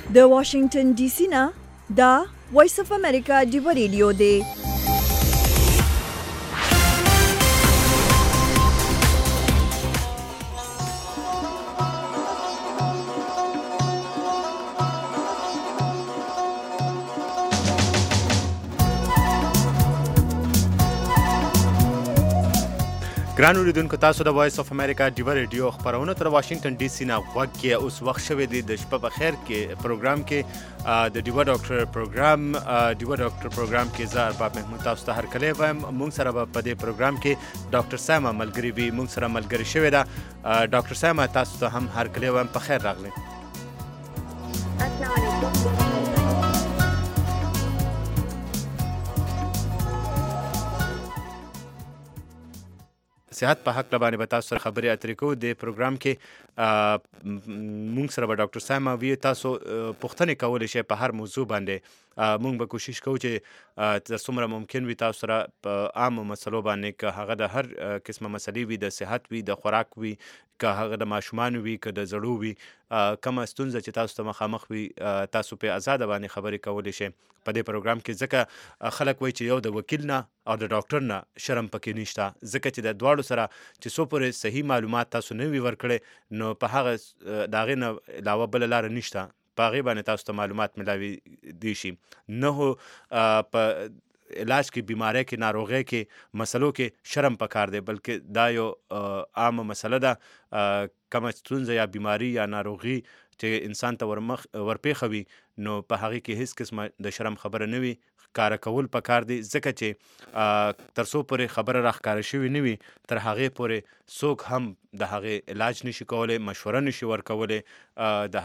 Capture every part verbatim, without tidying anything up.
د واشنگټن ډي سي نه دا وایس اف امریکا ډیو ریډیو دی. ګران اوریدونکو، تاسو د وایس اف امریکا ډیو ریډیو خبرونه تر واشنگټن ډي سي نه غوږ کې اوس وخت شوی دی د شپه په خیر کې پروګرام کې د ډیو ډاکټر پروګرام ډیو ډاکټر پروګرام کې زه ارباب محمود تاسو ته هرکلی وایم. موږ سره به په دې پروګرام کې ډاکټر سایمه ملګري وي، موږ سره ملګري شوې ده. ډاکټر سایمه تاسو ته هم هرکلی وایم، په خیر راغلی. السلام علیکم. صحت په حق باندې به تاسو سره خبرې اترې کوو. د پروګرام کې مونږ سره به ډاکټر سایمه وي. تاسو پوښتنې کولی شئ په هر موضوع باندې. مونږ به کوشش کوو چې تر څومره ممکن وي تاسو سره په عامو مسلو باندې، که هغه د هر قسمه مسلې وي، د صحت وي، د خوراک وي، که هغه د ماشومانو وي، که د زړو وي، کومه ستونزه چې تاسو ته مخامخ وي، تاسو په ازاده باندې خبرې کولی شئ په دې پروګرام کې. ځکه خلک وایي چې یو د وکیل نه او د ډاکټر نه شرم پکې نشته، ځکه چې د دواړو سره چې څو پورې صحیح معلومات تاسو نه وي ورکړی، نو په هغه د هغې نه علاوه بله لاره نشته، په هغې باندې تاسو ته معلومات ملاوي دی شي. نه هو په علاج کې، بیماری کې، ناروغۍ کې، مسلو کې شرم پکار دی، بلکې دا یو عامه مسله ده. کومه ستونزه یا بیماری یا ناروغي چې انسان ته ورمخ ورپېښه وي، نو په هغې کې هیڅ قسمه د شرم خبره نه وي، ښکاره کول پکار دی. ځکه چې تر څو پورې خبره راښکاره شوې نه وي، تر هغې پورې څوک هم د هغې علاج نشي کولی، مشوره نشي ورکولی، د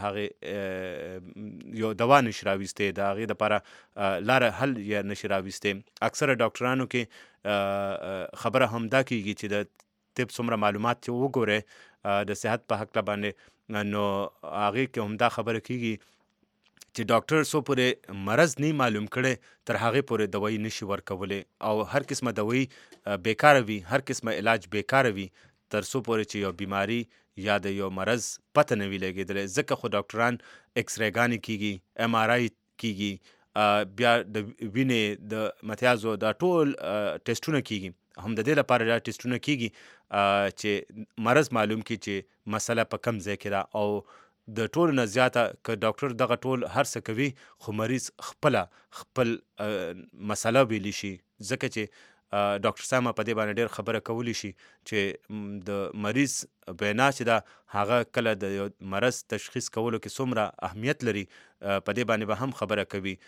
هغې یو دوا نشي راویستی، د هغې دپاره لاره حل یې نشي راویستی. اکثره ډاکټرانو کې خبره همدا کېږي چې د طب څومره معلومات چې وګورئ د صحت په حق باندې، نو هغې کې همدا خبره کېږي چې ډاکټر څو پورې مرض نه معلوم کړی، تر هغې پورې دوایي نشي ورکولی، او هر قسمه دوایي بیکاره وي، هر قسمه علاج بیکاره وي، تر څو پورې چې یو بیماری یا د یو مرض پته نه وي لګېدلی. ځکه خو ډاکټران ایکس ریګانې کېږي، ایم آر آی کېږي، بیا د وینې د متیازو دا ټول ټیسټونه کېږي. هم د دې لپاره دا ټیسټونه کېږي چې مرض معلوم کړي چې مسله په کم ځای کې ده. او د ټولو نه زیاته که ډاکټر دغه ټول هر څه کوي، خو مریض خپله خپل مسله ویلی شي. ځکه چې ډاکټر سایمه په دې باندې ډېر خبره کولی شي چې د مریض وینا چې ده، هغه کله د یو مرض تشخیص کولو کې څومره اهمیت لري، په دې باندې به هم خبره کوي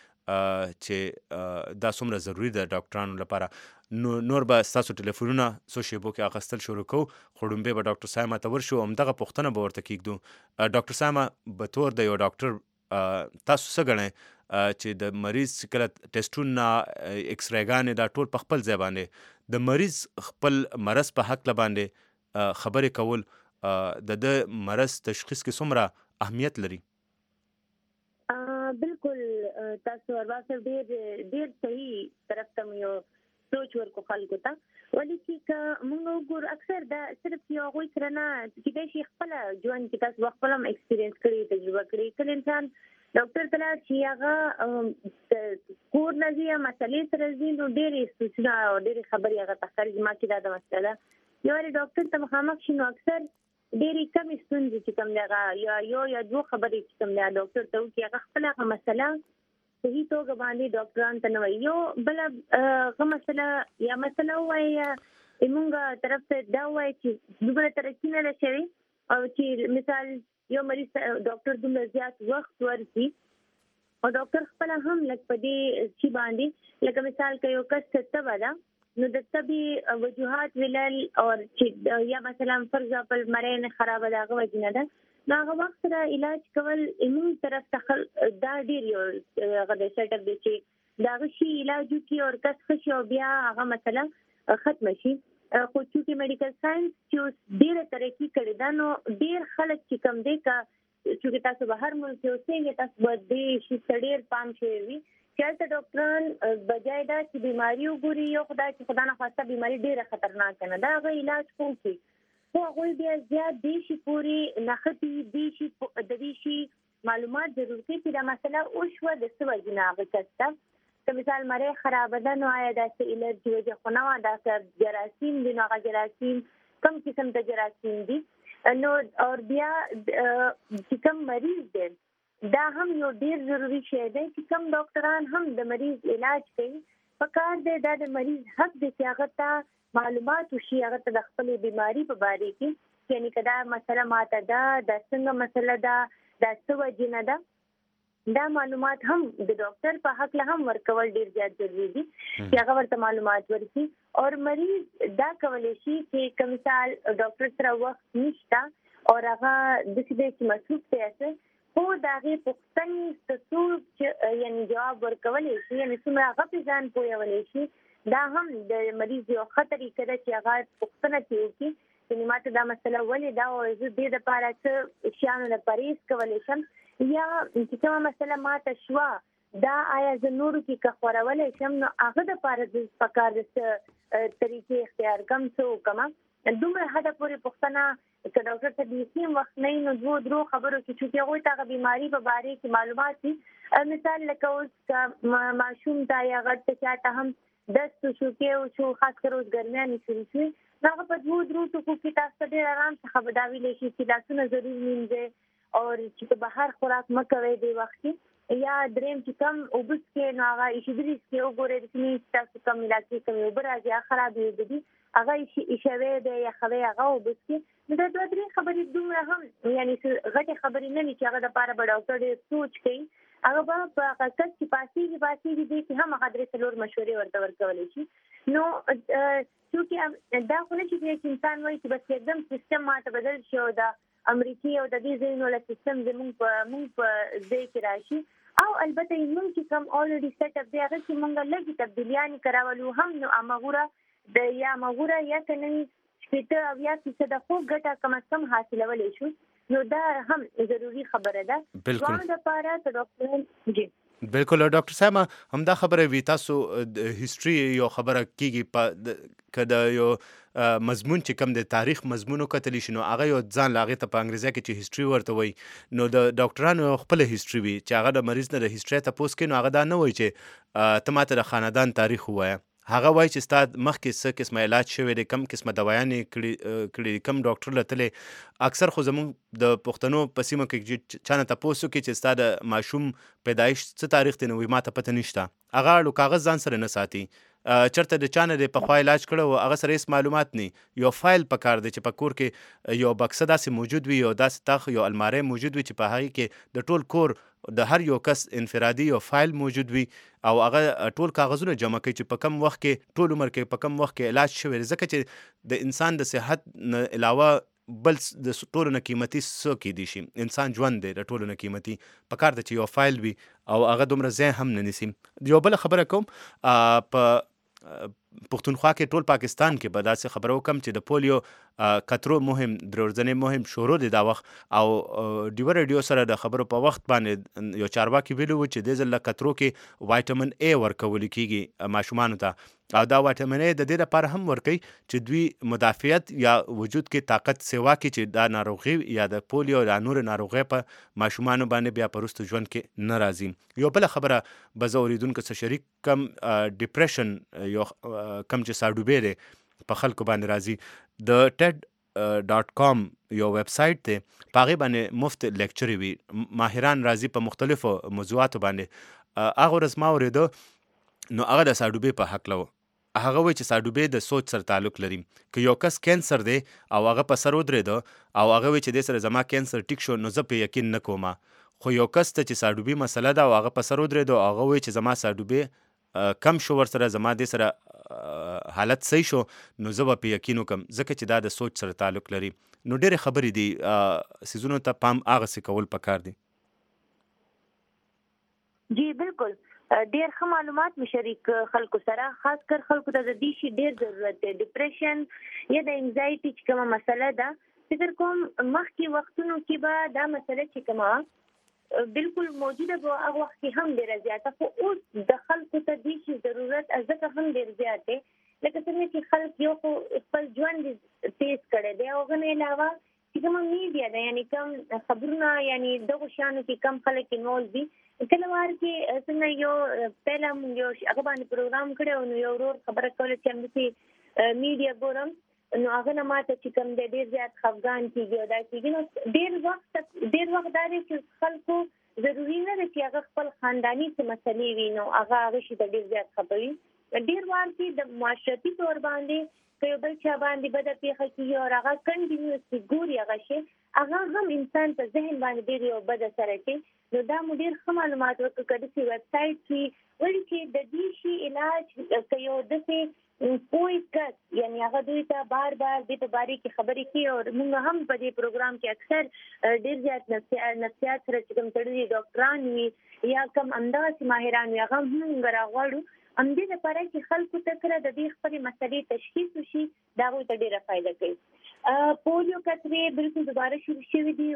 چې دا څومره ضروري ده ډاکټرانو لپاره. نو نور به ستاسو ټلیفونونه څو شیبو کې اخیستل شروع کوو، خو لومبۍ به ډاکټر سایمه ته ورشو، همدغه پوښتنه به ورته کېږدو. ډاکټر سایمه، به طور د یو ډاکټر تاسو څه ګڼئ چې د مریض کله ټیسټونه، ایکس ریګانې، دا ټول په خپل ځای باندې د مریض خپل مرض په حق باندې خبرې کول د ده مرض تشخیص کې څومره اهمیت لري؟ بالکل، تاسو ارباب صاحب ډېر ډېر صحیح طرف ته مو یو سوچ ورکو خلکو ته. ولې چې که موږ وګورو، اکثر دا صرف یو هغوی سره نه، کېدای شي خپله ژوند کې تاسو خپله هم اکسپیرینس کړي، تجربه کړي. کله انسان ډاکټر ته لاړ شي، هغه کور نه ځي یا مسلې سره ځي، نو ډېرې سوچونه او ډېرې خبرې هغه ته ښکاري زما کې دا د مسله ده. یو وارې ډاکټر ته مخامخ شي، نو اکثر ډېرې کمې ستونزې چې کوم دی، هغه یا یو یا دوه خبرې چې کوم دی ډاکټر ته وکړي، هغه خپله هغه مسله صحیح توګه باندې ډاکټران ته نه وایي. یو بله هغه مسله یا مسله ووایي، یا زمونږ طرف ته دا ووایي چې دومره ترقي نه ده شوې، او چې مثال یو مریض ته ډاکټر دومره زیات وخت ورکړي، او ډاکټر خپله هم لږ په دې شي باندې، لکه مثال که یو کس ته تبه ده، نو د تبې وجوهات ویلل، او چې یا مثلا فرض اپل مرۍ نه خرابه ده، هغه وجې نه ده، نو هغه وخت سره علاج کول زموږ طرف ته دا ډېر یو هغه د سیټ اپ دی چې د هغه شي علاج وکړي او کس ښه شي او بیا هغه مسله ختمه شي. خو چونکې میډیکل ساینس چې اوس ډېره ترقي کړې ده، نو ډېر خلک چې کوم دی، که چونکې تاسو به هر ملک کې اوسېږئ، تاسو به دې شي ته ډېر پام شوی وي چې هلته ډاکټران بجای دا چې بیماري وګوري، یو خدای چې خدا نخواسته بیماري ډېره خطرناکه نه ده، هغه علاج کوي، خو هغوی بیا زیات دې شي پورې نښتې، دې شي د دې شي معلومات ضرور کې چې دا مسله وشوه د څه وجې نه هغه کس ته که مثال مرۍ خرابه ده نو آیا دا څه الرجي وجه خو نه وه دا څه جراثیم دي نو هغه جراثیم کم قسم د جراثیم دي نو اور بیا چې کوم مریض دی دا هم یو ډیر ضروری شی دی چې کوم ډاکټران هم د مریض علاج کوي پکار دی دا د مریض حق دی چې هغه ته معلومات وشي هغه ته د خپلې بیماري په باره کې یعنی که دا مسله ماته ده دا څنګه مسله ده دا څه وجې نه ده دا معلومات هم د ډاکټر په حق له هم ورکول ډیر زیات ضروري دي چې هغه ورته معلومات ورکړي او مریض دا کولی شي چې که مثال ډاکټر سره وخت نشته او هغه داسې دی چې مصروف دی خو د هغې پوښتنې ته څوک یعنې جواب ورکولی شي یعنې څومره هغه پرې ځان پوهولی شي دا هم د مریض یو ښه طریقه ده چې هغه پوښتنه ترې وکړي یعنې ما ته دا مسله ولې ده او زه دې دپاره څه شیانو نه پرهیز کولی شم یا چې کومه مسله ما ته شوه دا آیا زه نورو کې که خورولی شم نو هغه دپاره زه پکار د څه طریقې اختیار کړم څه وکړمه دومره حده پورې پوښتنه که ډاکټر ته بیخي هم وخت نه وي نو دوو درو خبرو کې چونکې هغوی ته هغه بیماري په باره کې معلومات وي مثال لکه اوس که ماشوم ته یا غټ ته چا ته هم دست شوکې وشو خاص کر اوس ګرمیانې شروع شوي نو هغه په دوو درو ټکو کې تاسو ته ډېر ارام څخه به دا ویلی شي چې لاسونه ضرور مینځئ او چې په بهر خوراک مه کوئ دې وخت کې یا دریم چې کم اوبه څښئ نو هغه ایشېدلي څښئ وګورئ رسمي چې تاسو کم علاقې کمې اوبه راځي هغه خرابې اوبه دي هغه ایشوی دی یخوی هغه اوبه څښئ نو دا دوه درې خبرې دومره هم یعنې غټې خبرې نه وي چې هغه دپاره به ډاکټر ډېر سوچ کوي هغه به په هغه کس چې پاسېږي پاسېږي دی چې هم هغه درې څلور مشورې ورته ورکولی شي نو چونکې دا خو نه چې چې انسان وایي چې بس एकदम سیستم ماته بدل شي او د امریکې او د دې ځایونو له سیستم زموږ په موږ په ځای کې راشي او البته موږ چې کوم اولریډي سیټ اپ دی هغه کې موږ لږې تبدیلیانې کراولو هم نو هماغوره د یا هماغوره یا که نه شپېته اویا فیصده خو ګټه کم از کم حاصلولی شو نو دا هم ضروری خبره ده دواړو دپاره که ډاکټران جی بالکل ډاکټر صاحب همدا خبره وي تاسو هیستوري یو خبره کیږي په که د یو مضمون چې کم د تاریخ مضمون وکتلی شي نو هغه یو ځان له هغې ته په انګریزي کې چې هیستوري ورته وایي نو د ډاکټرانو خپله هیستوري وي چې هغه د مریض نه د هیستوري تپوس کوي نو هغه دا نه وایي چې ته ماته د خاندان تاریخ ووایه هغه وایي چې ستا مخکې څه قسمه علاج شوی دی کم قسمه دوايانې کړي کم ډاکټر له تللی اکثر خو زموږ د پښتنو په سیمه کې چا نه تپوس وکړي چې ستا د ماشوم پیدایش څه تاریخ دی نو وایي ما ته پته نشته هغه اړو کاغذ ځان سره نه ساتي چرته د چا نه دی پخوا علاج کړی و هغه سره هېڅ معلومات نه یو فایل پکار دی چې په کور کې یو بکسه داسې موجود وي یو داسې تخ یو الماری موجود وي چې په هغې کې د ټول کور د هر یو کس انفرادي یو فایل موجود وي او هغه ټول کاغذونه جمع کوي چې په کم وخت کې ټول عمر کې په کم وخت کې علاج شوی ځکه چې د انسان د صحت نه علاوه بل د ټولو نه قیمتي څه کیدی شي انسان ژوند دی د ټولو نه قیمتي پکار دی چې یو فایل وي او هغه دومره ځای هم نه نیسي یو بله خبره کوم په پښتونخوا کې ټول پاکستان کې به داسې خبره وکړم چې د پولیو کترو مهم درورځنې مهم شروع دی دا وخت او ډیوه ریډیو سره د خبرو په وخت باندې یو چارواکي ویلي و چې دې ځل له کترو کې وایټامین ای ورکول کېږي ماشومانو ته او دا وایټامین ای د دې لپاره هم ورکوي چې دوی مدافعت یا وجود کې طاقت سیوا کړي چې دا ناروغي یا د پولیو یا نور ناروغۍ په ماشومانو باندې بیا په وروسته ژوند کې نه راځي یو بله خبره به زه اورېدونکو څه شریک کم ډپریشن یو کم چې ساډوبی دی په خلکو باندې راځي د ټیډ ډاټ کام یو ویب سایټ دی په هغې باندې مفت لیکچرې وي ماهران راځي په مختلفو موضوعاتو باندې هغه ورځ ما اورېده نو هغه د ساډوبی په هکله و هغه وایي چې ساډوبی د سوچ سره تعلق لري که یو کس کینسر دی او هغه په سر ودرېده او هغه وایي چې دې سره زما کینسر ټیک شو نو زه په یقین نه کوم خو یو کس ته چې ساډوبی مسله ده او هغه په سر ودرېده او هغه وایي چې زما ساډوبی کم شو ورسره زما دې سره حالت صحیح شو نو زه به په یقین وکړم ځکه چې دا د سوچ سره تعلق لري نو ډېرې خبرې دي څیزونو ته پام هغسې کول پکار دي جی بالکل ډیر ښه معلومات مې شریک خلکو سره خاص کر خلکو ته د دې شي ډیر ضرورت دی ډپریشن یا د انزایټي چې کومه مسله ده فکر کوم مخکې وختونو کې به دا مسله چې کومه بالکل موجوده به هغه وخت کې هم ډیره زیاته خو اوس د خلکو ته دې شي ضرورت ځکه هم ډیر زیات دی لکه څنګه چې خلک یو خو خپل ژوند تیز کړی دی او هغه نه علاوه چې کوم میډیا ده یعنی کوم خبرونه یعنی دغه شانو کې کم خلک انوالو دي کله وار کې څنګه یو پهلا یو هغه باندې پروګرام کړو نو یو ورور خبره کوله چې هم میډیا ګورم نو هغه نه ماته چې کوم د ډیر زیات خفګان کیږي دا کیږي نو ډیر وخت ډیر وخت دا چې خلکو ضروري نه ده چې هغه خپل خاندانی څه مسلې وي نو هغه هغه شي د ډیر زیات خبري ډیر وخت د معاشرتي تور باندې که بل چا باندې بده پیښه کیږي او هغه کنټینیوسلی ګوري هغه شي هغه هم انسان په ذهن باندې ډیر یو بده سره کوي نو دا مدیر خو معلومات ورکړي چې ویب سټ کې ولې چې د دې شي علاج کوي دغه کوئی کس یعنی هغه دوی ته بار بار د په باره کې خبرې کوي او موږ هم په دې پروګرام کې اکثر ډیر زیات نفسیات سره چې کوم تړلي ډاکټران وي یا کوم انداز ماهران وي هغه موږ راغواړو هم دې لپاره چې خلکو ته سره د دې خپل مسلې تشخیص وشي دا غوښتل ته ډیره فائدہ کوي پولیو کترې بالکل دوباره شروع شوې دي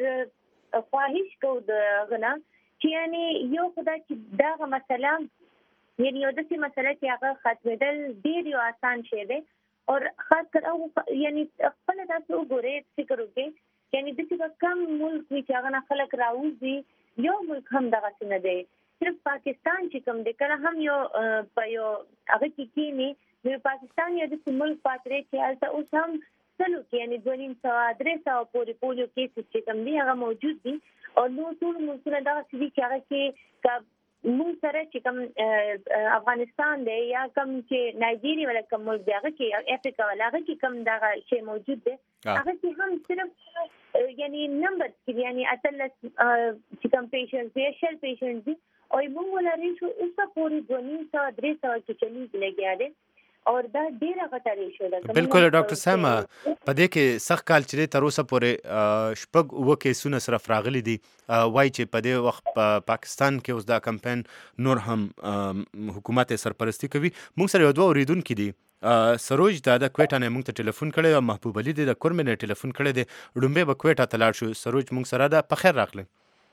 او خواهش کوو د غنا چې یعنی یو خدای چې دا مسله یعنی یو داسې مسله چې هغه ختمېدل ډېر یو آسان شی دی او خاص کر او یعنی خپل تاسو وګورئ فکر وکړئ یعنی داسې کم ملک وي چې هغه نه خلک راوځي یو ملک هم دغسې نه دی صرف پاکستان چې کوم دی کله هم یو په یو هغه کې کینی نو پاکستان یو داسې ملک پاتې دی چې هلته اوس هم سلو کې یعنی دوه نیم سوه درې سوه پورې پولیو کیسز چې کوم دي هغه موجود دي او نو ټول ملکونه دغسې دي چې هغه کې موږ سره چې کوم افغانستان دی یا کوم چې نایجیریا ولا کوم ملک دی هغه کې افریقا ولا هغه کې کوم دغه شی موجود دی هغه کې هم صرف یعنی نمبر کې یعنی اتلس چې کوم پیشنټ دی شل پیشنټ دي او موږ ولري شو اوسه پورې دوه نیم سوه درې سوه کې چلیږي لګیا دی او دا ډیره غټه ریشو ده بالکل ډاکټر ساما په دې کې سخت کال چې تر اوسه پورې شپږ اوه کیسونه سره راغلي دي وایي چې په دې وخت په پاکستان کې اوس دا کمپاین نور هم حکومت سرپرستی کوي موږ سره یو دوه اوریدونکي دي سروج دا د کوټه نه موږ ته ټلیفون کړی او محبوب علي د کورمن ټلیفون کړی دی ډومبه به کوټه ته لاړ شو سروج موږ سره ده په خیر راغلی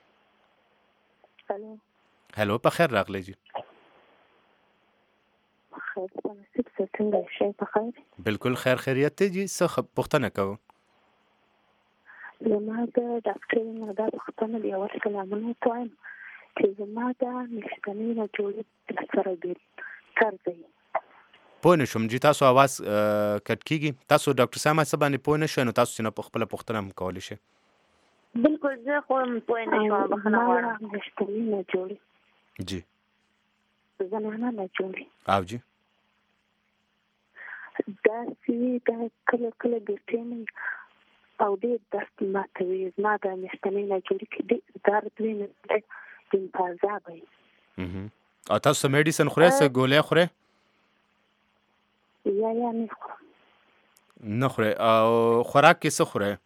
هلو هلو په خیر راغلی جی بالکل خیر خیریت ته جی څه پوښتنه کوو زما د ډاکټر نه دا پوښتنه دی او څه کلامونه وایم چې زما د مشتمل نه جوړې سره دی کار کوي پوه نه شوم جی تاسو आवाज کټ کیږي تاسو ډاکټر ساما څه باندې پوه نه شئ نو تاسو نه په خپل پوښتنه هم کولی شئ بالکل زه خو پوه نه شوم بخښنه غواړم مشتمل نه جوړې جی زنانه نه جوړې او جی دا سی دا کله کله ګټې او دې دست ماتوي زما د مشتمل نه جوړې کې دار دوی نه د پازابي او تاسو میډیسن خورئ څه ګولۍ خورئ یا یا نه خورم نه خورئ او خوراک کې څه خورئ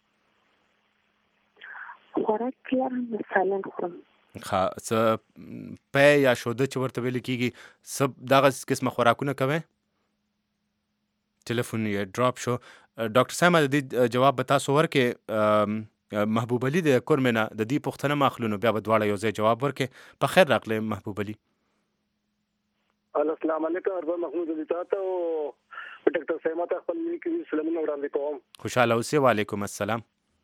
خوراک کې هم سالن خورم ښه څه پی یا شوده چې ورته ویل کېږي څه دغه قسمه خوراکونه کوئ ټلیفون یې ډراپ شو ډاکټر ساما د دې جواب به تاسو ورکې محبوب علي د کورمنه د دې پوښتنه ماخلو نو بیا به دواړه یو ځای جواب ورکې په خیر راغلی محبوب علي السلام علیکم ارباب محمود علي تاسو ډاکټر ساما ته خپل نیکی سلامونه وړاندې کوم خوشاله اوسئ وعلیکم السلام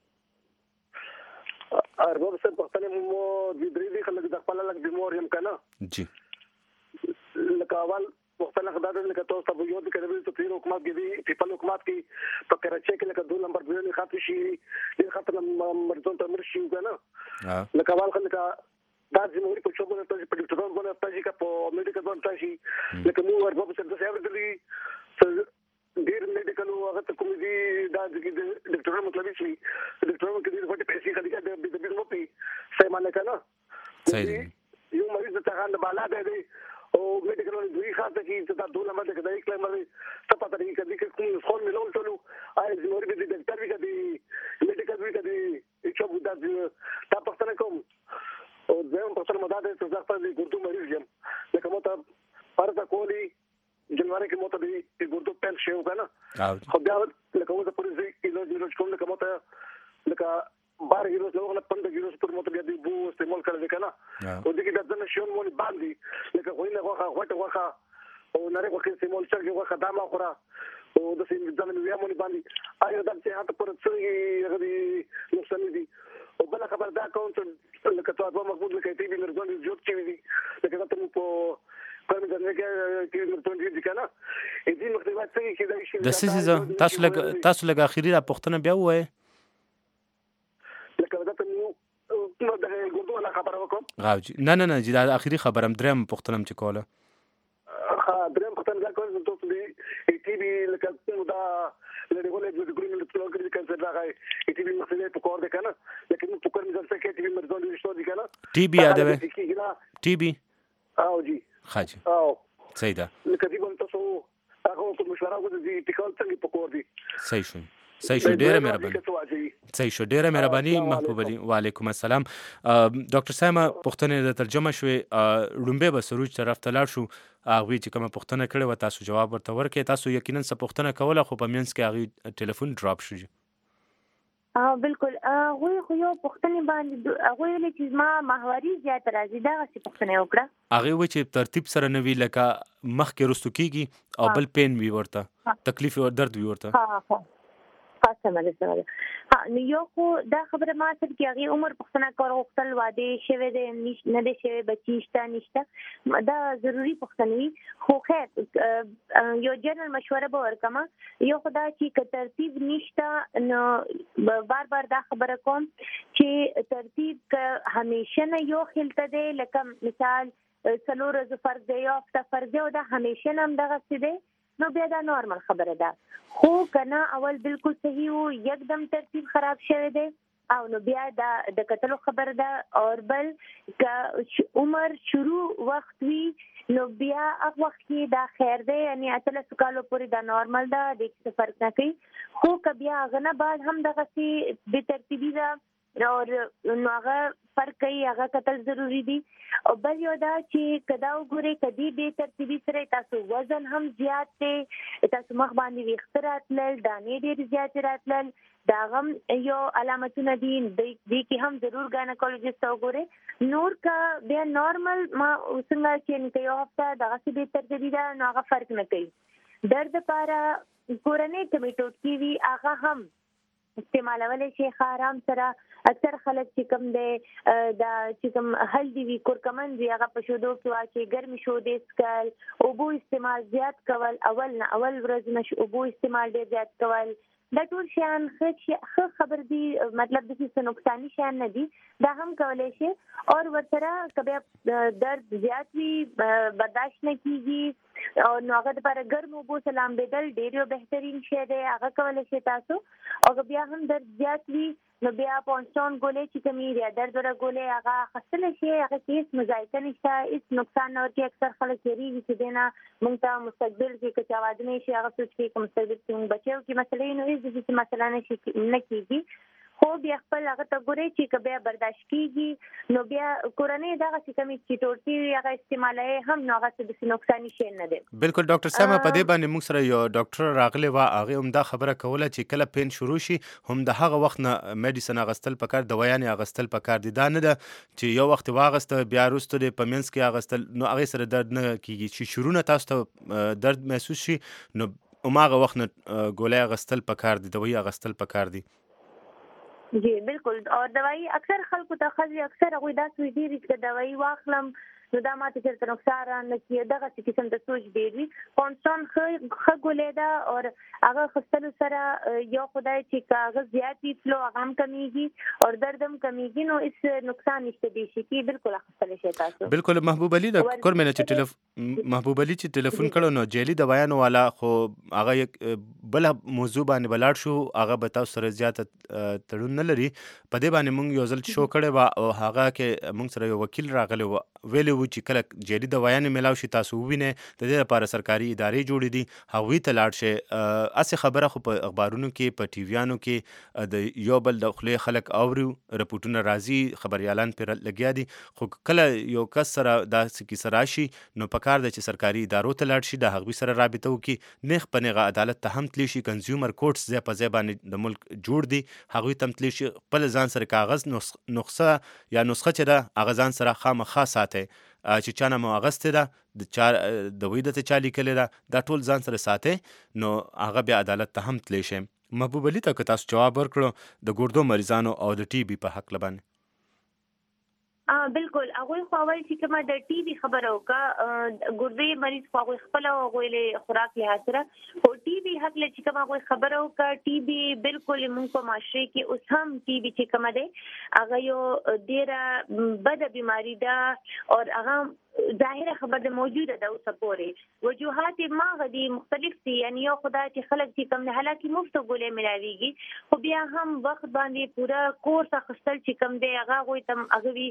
ارباب صاحب پښتنه مو د درې دي خلک د خپل لګ بیمار یم کنه جی لکه اول وختونه خدای دې لکه تاسو ته یو د کډوي ته پیر حکومت کې دي په حکومت کې په کراچي کې لکه دوه نمبر دی خاطر شي د خاطر مرزون ته مرشي کنه لکه اول خلک دا زموږ په چوبونه ته په ډاکټرانو باندې تاسو کې په میډیکل باندې تاسو لکه مو ورته څه څه اورېدلې ډیر میډیکل هغه ته کوم دي دا د ډاکټرانو مطلب شي ډاکټرانو کې د پټ پیسې خلک د د مو په سیمانه کنه صحیح یو مریض ته غل بالا دی او میډیکل دوی خاطر کې دا دوه نمبر کې دا یک لمر ته پته لري چې کوم خون ملون ټولو آی زموږ د ډاکټر وی کدي میډیکل وی کدي چې بو دا تا پښتنه کوم او زم په سر مدد ته ځکه چې ګردو مریض یم لکه مو ته فرض کولی جنواري کې مو ته د ګردو پل شو کنه خو بیا لکه وځه پولیس کې د روز کوم لکه مو ته لکه بار هیروز له پندرہ هیروز پر مو ته د بو استعمال کړل کنه او دغه د ځنه شون مونږ باندې لکه غوینه غوخه غټه غوخه او نری خو کې سیمول چې هغه خدامه خورا او د سیم ځان مې مونږ باندې آیا د څه هغه پر څه غوډي نقصان دي او بل خبر دا کوم چې لکه تاسو مقبول لکه ټي وي مرزون جوړ چي دي لکه تاسو په کوم ځای کې ټي وي مرزون دي کنه دې مختلفات څنګه کې دا شي د سیسه تاسو لګ تاسو لګ اخیری را پښتنه بیا وای لکه دا ته نو د ګوردو ولا خبره وکم غاوجي نه نه نه دا اخیری خبرم درم پښتنم چې کوله ها درم پښتنه کوم ته دې ټي وي لکه دا لږه د ګرین د پلوګ د کنسر راغی ټي وي مسله په کور ده کنه لیکن په کور مزل څخه ټي وي مرزون دي شو دي کنه ټي بي یادوي ټي بي او جی خاجي او صحیح ده لکه دې بل تاسو هغه کوم مشوره غوډي ټیکال څنګه په کور دي صحیح شو صحیح شو ډیره مهرباني صحیح شو ډیره مهرباني محبوب علي وعلیکم السلام ډاکټر سایما پښتنه د ترجمه شوې لومبه به سروج طرف ته لاړ شو هغه چې کومه پښتنه کړې و تاسو جواب ورته ورکړئ تاسو یقینا څه پښتنه کوله خو په مینس کې هغه ټلیفون ډراپ شو اه بالکل هغه خو یو پښتني باندې هغه ویل چې ما محوري زیات راځي دا څه پښتنه وکړه هغه و چې ترتیب سره نوی لکه مخ کې رستو کیږي او بل پین وی ورته تکلیف او درد وی ورته ها ها خاصه مده ها نو یو خو دا خبره ما سره کې هغه عمر پښتنه کول وختل واده شوه دې نه دې شوه بچیشته نشته دا ضروری پښتنوي خو خیر یو جنرال مشوره به ورکما یو خدا چې ترتیب نشته نو بار بار دا خبره کوم چې ترتیب همیشه نه یو خلته دی لکه مثال څلور ورځې فرض دی او هفته فرض دی او دا همیشه هم دغه څه دی نو بیا دا نارمل خبره ده خو کنه اول بالکل صحیح وو یکدم ترتیب خراب شوه دی او نو بیا دا د قتل خبر ده اور بل ک عمر شروع وخت وی نو بیا هغه وخت کې دا خیر دی یعنی اتل سکالو پوری دا نارمل ده د څه فرق نه کوي خو ک بیا غنه بعد هم دغه سي به ترتیبي ده اور نو هغه فرق کوي هغه قتل ضروری دي او بل یو دا چې کدا وګوري کدي به ترتیبي سره تاسو وزن هم زیات دی تاسو مخ باندې وخترات لل دانې ډېر زیات راتلل دا غم یو علامتونه دي د دې کې هم ضرور ګاینکولوژیست وګوري نور کا بیا نارمل ما څنګه چې نه یو هفته دغه څه به ترتیبي ده نو هغه فرق نه کوي درد لپاره کورنۍ ټمیټو کی وی هغه هم استعمالول شي خارام سره اکثر خلک چې کوم دی دا چې کوم هلدي وی کورکمن دی هغه په شودو کې واچي ګرمي شودې سکل او بو استعمال زیات کول اول نه اول ورځ نش او بو استعمال ډیر زیات کول دا ټول شیان ښه خبر دي مطلب د څه نقصان شیان نه دي دا هم کولای شي او ورسره کبه درد زیات وي برداشت نه کیږي او نو هغه لپاره ګرم او بو سلام بدل ډیرو بهترین شی دی هغه کولای شي تاسو او بیا هم درد زیات وي نو بیا پونسټون ګولې چې کمی یا درد ور ګولې هغه خاصله شي هغه هیڅ مزایده نشته هیڅ نقصان نه ورته اکثر خلک یې چې دینا مونږ ته مستقبل کې چې आवाज نه شي هغه سوچ کې کوم مستقبل کې بچو کې مسلې نه هیڅ چې مسله نه شي نه کیږي خو بیا خپل هغه ته ګوري چې کبه برداشت کیږي نو بیا کورنۍ دغه چې کمی چې ټوټي هغه استعمالای هم نو هغه څه نقصان شي نه دی بالکل ډاکټر سما په دې باندې موږ سره یو ډاکټر راغلی و هغه هم دا خبره کوله چې کله پین شروع شي هم د هغه وخت نه میډیسن اغستل پکار دوايان اغستل پکار دي دا نه ده چې یو وخت واغسته بیا وروسته د پمنس کې اغستل نو هغه سره درد نه کیږي چې شروع نه تاسو ته درد محسوس شي نو هماغه وخت نه ګولۍ اغستل پکار دي دوايي اغستل پکار دي جی بالکل اور دوايي اکثر خلکو ته خزي اکثر غوي دا سوي دي چې دوايي واخلم نو دا ماته چې نقصان نه کیه دغه چې قسم ته سوچ دی کونسون خ غولې دا اور هغه خستلو سره یو خدای چې کاغذ زیاتی فلو هغه هم کمیږي اور دردم کمیږي نو اس نقصان نشته دي شي کی بالکل خستل شي تاسو بالکل محبوب علي د کور مینه چې ټلیفون محبوب علي چې ټلیفون کړو نو جیلی دوايانو والا خو هغه بل موضوع باندې بلاړ شو هغه به تاسو سره زیات تړون نه لري په دې باندې مونږ یو ځل شو کړی و او هغه کې مونږ سره یو وکیل راغلی و ویلي و چې کله جیلی دوايانې ملاو شي تاسو ووینئ د دې لپاره سرکاري ادارې جوړې دي هغوی ته لاړ شئ هسې خبره خو په اخبارونو کې په ټي ویانو کې د یو بل د خولې خلک اوري رپورټونه راځي خبریالان پرې لګیا دي خو کله یو کس سره داسې کیسه راشي نو پکار ده چې سرکاري ادارو ته لاړ شي د هغوی سره رابطه وکړي نیغ په نیغه عدالت ته هم تللی شي کنزیومر کورټس ځای په ځای باندې د ملک جوړ دي هغوی ته هم تللی شي خپل ځان سره کاغذ نسخه یا نسخه چې ده هغه ځان سره خامخا ساتئ چې چا نه مو اغستې ده د چا د وی د ته چا لیکلې ده دا ټول ځان سره ساتئ نو هغه بیا عدالت ته هم تلی شئ. محبوب علي ته که تاسو جواب ورکړو د ګردو مریضانو او د ټي بي په حق لبانې. اه بالکل هغه خو اول چې کومه د ټي بي خبره وکا ګردې مریض خو هغه خپل هغه له خوراک له سره او ټي بي حق له چې کومه هغه خبره وکا ټي بي بالکل موږ په معاشره کې اوس هم ټي بي چې کومه ده هغه یو ډیره بد بیماری ده او هغه ظاهره خبر ده موجوده ده اوس پورې وجوهات ما غدي مختلف دي یعنی یو خدای چې خلک چې کوم نه حالکه مفت ګولې ملاويږي خو بیا هم وخت باندې پورا کورس اخستل چې کوم دی هغه غوي تم اغوي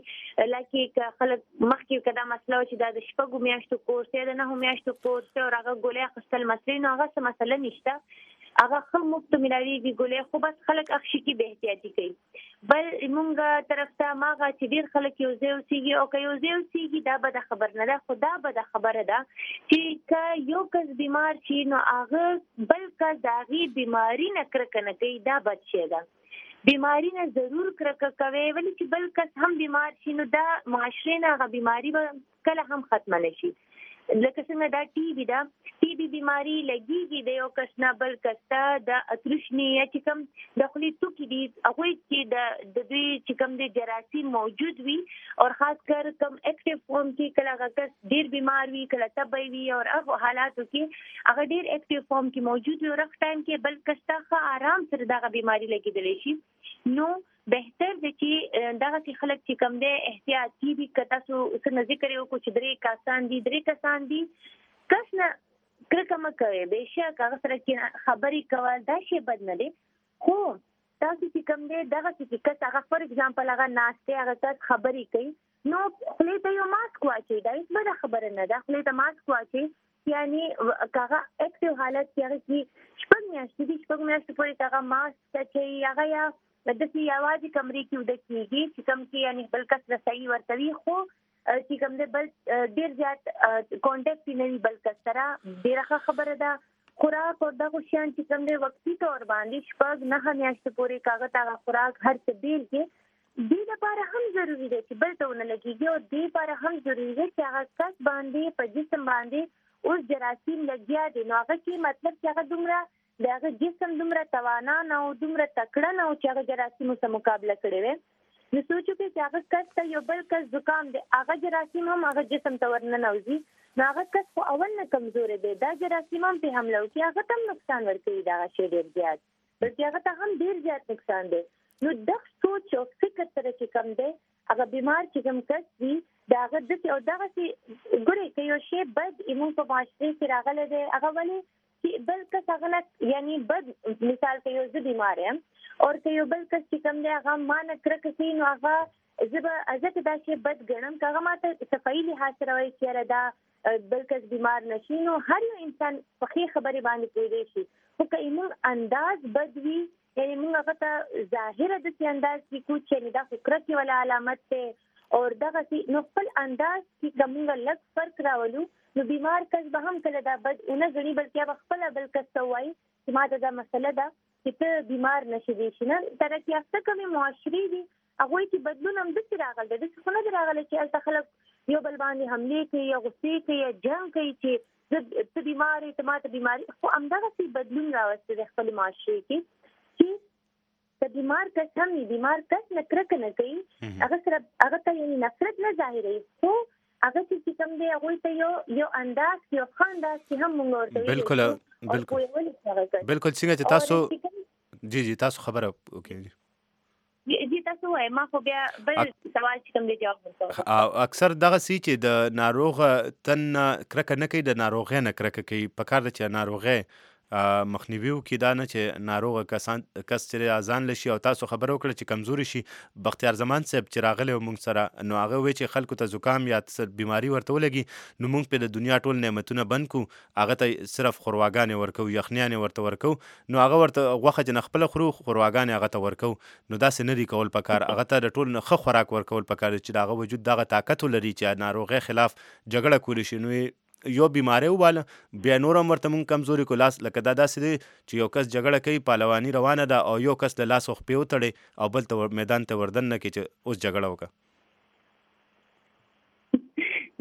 لکه خلک مخکې کدا مسله چې دا د شپږو میاشتو کورس دی نه هم میاشتو کورس او هغه ګولې اخستل مسله نو هغه څه مسله نشته هغه خو مفت ملاويږي ګولې خو بس خلک اخشي کې به احتیاطي کوي بل موږ طرف ته ماغه چې ډیر خلک یو ځای اوسېږي او که یو ځای اوسېږي دا به د خبر نه ده خو دا به د خبره ده چې که یو کس بیمار شي نو هغه بل کس د هغې بیماري نه کرکه نه کوي دا بد شی ده بیماری نه ضرور کرکه کوي ولې چې بل کس هم بیمار شي نو دا معاشره نه هغه بیماری به کله هم ختمه نشي لکه څنګه دا ټي بي دا ټي بي بیماری لګيږي د یو کس نه بل کس ته د اترشنی یا چې کوم د خولې توکي دي هغه چې د د دوی چې کوم د جراثیم موجود وي او خاص کر کوم اکټیو فارم کې کله هغه کس ډیر بیمار وي کله تبي وي او هغه حالاتو کې هغه ډیر اکټیو فارم کې موجود وي او رخ ټایم کې بل کس ته آرام سره دا بیماری لګیدلی شي نو بهتر دی چې دغه چې خلک چې کم دی احتیاطي وي که تاسو څنګه ذکر یې وکړو چې درې کسان دي درې کسان دي کس نه کرکه مه کوئ بېشک هغه سره چې خبرې کول دا شی بد نه دی خو تاسو چې کم دی دغه چې کس هغه فور اګزامپل هغه ناست دی هغه کس خبرې کوي نو خولې ته یو ماسک واچوئ دا هېڅ بده خبره نه ده خولې ته ماسک واچوئ یعنی هغه اکټیو حالت کې هغه چې شپږ میاشتې دي شپږ میاشتې پورې هغه ماسک اچوي هغه یا داسې یوازې کمرې کې وده کېږي چې کوم چې یعنې بل کس رسایي ورته وي خو چې کوم دی بل ډېر زیات کانټیکټ یې نه وي بل کس سره ډېره ښه خبره ده خوراک او دغه شیان چې کوم دی وقتي طور باندې شپږ نهه میاشتې پورې کاغه هغه خوراک هر څه بیل کې دې لپاره هم ضروري دی چې بل ته ونه لګېږي او دې لپاره هم ضروري دی چې هغه کس باندې په جسم باندې اوس جراثیم لګیا دي نو هغه کې مطلب چې هغه دومره د هغه جسم دومره توانا نه او دومره تکړه نه او چې هغه جراثیمو سره مقابله کړې وي نو سوچو کې چې هغه کس ته یو بل کس زکام دی هغه جراثیم هم هغه جسم ته ورننوځي نو هغه کس خو اول نه کمزوری دی دا جراثیم هم پرې حمله وکړي هغه ته هم نقصان ورکوي دغه شی ډېر زیات بلکې هغه ته هم ډېر زیات نقصان دی نو دغه سوچ او فکر سره چې کوم دی هغه بیمار چې کوم کس وي د هغه داسې او دغسې ګورئ که یو شی بد زموږ په معاشرې کې راغلی دی هغه ولې چې بل کس هغه نه یعنی بد مثال که یو زه بیمار یم او که یو بل کس چې کوم دی هغه ما نه کرکه کوي نو هغه زه به زه که دا شی بد ګڼم که هغه ما ته صفایي لحاظ سره وایي چې یاره دا بل کس بیمار نشي نو هر یو انسان په ښې خبرې باندې پوهېدی شي خو که زموږ انداز بد وي یعنې موږ هغه ته ظاهره داسې انداز کې کوو چې یعنې دا خو کرکې والا علامت دی او دغسې نو خپل انداز کې که موږ لږ فرق راولو نو بیمار کس به هم کله دا بد ونه ګڼي بلکې هغه خپله بل کس ته وایي چې ما ته دا مسله ده چې ته بیمار نشې دی شي نه ترقي یافته کومې معاشرې دي هغوی کې بدلون هم داسې راغلی دی داسې خو نه دی راغلی چې هلته خلک یو بل باندې حملې کوي یا غصې کوي یا جنګ کوي چې زه ته بیمار یې ته ما ته بیماري خو همدغسې بدلون راوستی دی خپلې معاشرې کې چې که بیمار کس هم وي بیمار کس نه کرکه نه کوي هغه سره هغه ته یعنې نفرت نه ظاهروي خو هغه چې کوم دی هغوی ته یو یو انداز یو ښه انداز چې هم موږ ورته بالکل بالکل بالکل څنګه چې تاسو جی جی تاسو خبره وکړئ جی تاسو وایي ما خو بیا بل سوال چې کوم دی جواب ورکوم اکثر دغسې چې د ناروغ تن کرکه نه کوي د ناروغۍ نه کرکه کوي پکار ده چې ناروغۍ مخنیوي وکړي دا نه چې ناروغه کسان کس چې اذان لشي او تاسو خبره وکړه چې کمزوري شي بختیار زمان صاحب چې راغلی و موږ سره نو هغه وایي چې خلکو ته زکام یا بیماري ورته ولګي نو موږ په د دنیا ټول نعمتونه بند کړو هغه ته صرف خورواګانې ورکو یخنیانې ورته ورکو نو هغه ورته غوښه چې نه خپله خورو خورواګانې هغه ته ورکو نو داسې نه دي کول پکار هغه ته د ټول نه ښه خوراک ورکول پکار چې د هغه وجود دغه طاقت ولري چې ناروغۍ خلاف جګړه کولی شي نو یو بیماری وواله بیا نور هم ورته مونږ کمزوري کو لاس لکه دا داسې دی چې یو کس جګړه کوي پهلواني روانه ده او یو کس له لاس خپې وتړي او بل ته میدان ته وردن نه کړي چې اوس جګړه وکړه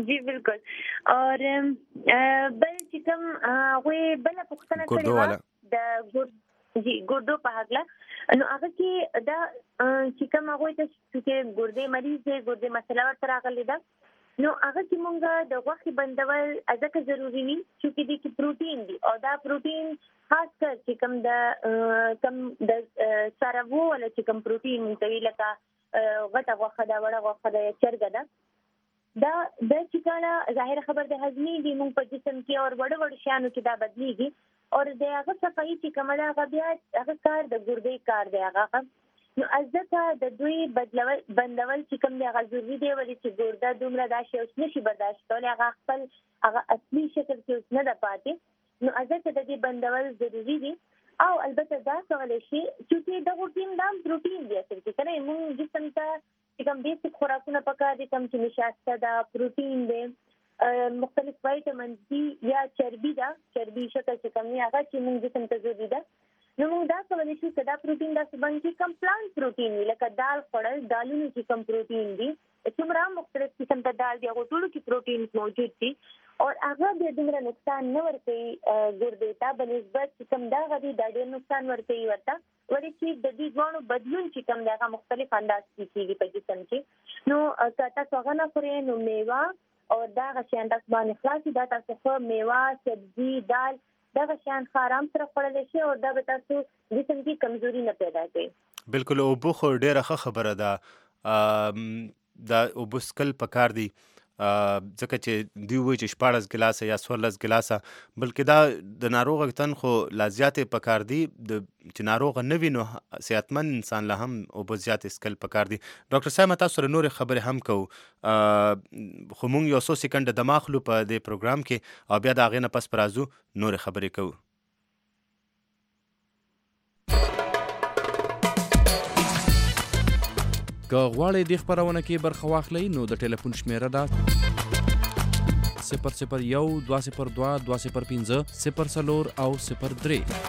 जी بالکل. اور بل چې کوم هغه بل پوښتنه کړې و د ګور جی ګردو په حقله، نو هغه کې دا چې کوم هغه ته چې ګردې مریض دی، ګردې مسله ورته راغلې ده، نو هغه کې مونږ د غوښې بندول ځکه ضروری وي چې دې کې پروتین دی، او دا پروتین خاص کر چې کوم د کوم د ساروو ولا چې کوم پروتین مونږ لکه غټه غوښه دا وړه غوښه د چرګ ده، دا د چې کله ظاهر خبر د هضمي دی مونږ په جسم کې او وړ وړ شیانو کې دا بدلیږي، او د هغه صفایي چې کومه ده هغه بیا هغه کار د ګردې کار دی هغه. نو ځکه د دوی بدلول بندول چې کوم دی هغه ضروري دی، ولې چې ګرده دومره دا شی اوس نشي برداشت کولی، هغه خپل هغه اصلي شکل کې اوس نه ده پاتې، نو ځکه د دې بندول ضروري دي. او البته دا کولی شي چې د پروتین دا پروتین دی اصل کې کنه مونږ جسم ته چې کوم بیسیک خوراکونه پکار دي، کوم چې نشاسته ده، پروتین دی، مختلف وایټامین دي یا چربي ده، چربي شکل چې کوم هغه چې مونږ جسم ته ضروري ده، نو موږ دا کولی شو چې دا پروتین داسې بند چې کوم پلانټ پروتین وي، لکه دال خوړل، دالونو کې کوم پروتین دي، څومره مختلف قسم ته دال دي هغو ټولو کې پروتین موجود دي، او هغه بیا دومره نقصان نه ورکوي ګردې ته بنسبت چې کوم دغه دي دا ډېر نقصان ورکوي ورته، ولې چې د دې دواړو بدلون چې کوم دی هغه مختلف انداز کې کېږي په جسم کې. نو که تاسو هغه نه خورئ نو میوه او دغه شیان تاسو باندې خلاص دي، دا تاسو ښه میوه، سبزي، دال دغه شیان ښه آرام سره خوړلی شي، او دا به تاسو جسم کې کمزوري نه پیدا کوي. بالکل. اوبه خو ډېره ښه خبره ده، دا اوبه څښل پکار دي، ځکه چې دوی وایي چې شپاړس ګلاسه یا څوارلس ګلاسه، بلکې دا د ناروغه تن خو لا زیاتې پکار دي، د چې ناروغه نه وي نو صحتمند انسان له هم اوبه زیاتې څښل پکار دي. ډاکټر صاحب تاسو سره نورې خبرې هم کوو، خو موږ یو څو سکنډه دم اخلو په دې پروګرام کې، او بیا د هغې نه پس به راځو نورې خبرې کوو. که غواړئ دې خپرونه کې برخه واخلئ نو د ټلیفون شمیره ده صفر صفر یو دوه صفر دوه دوه صفر پنځه صفر څلور او صفر درې.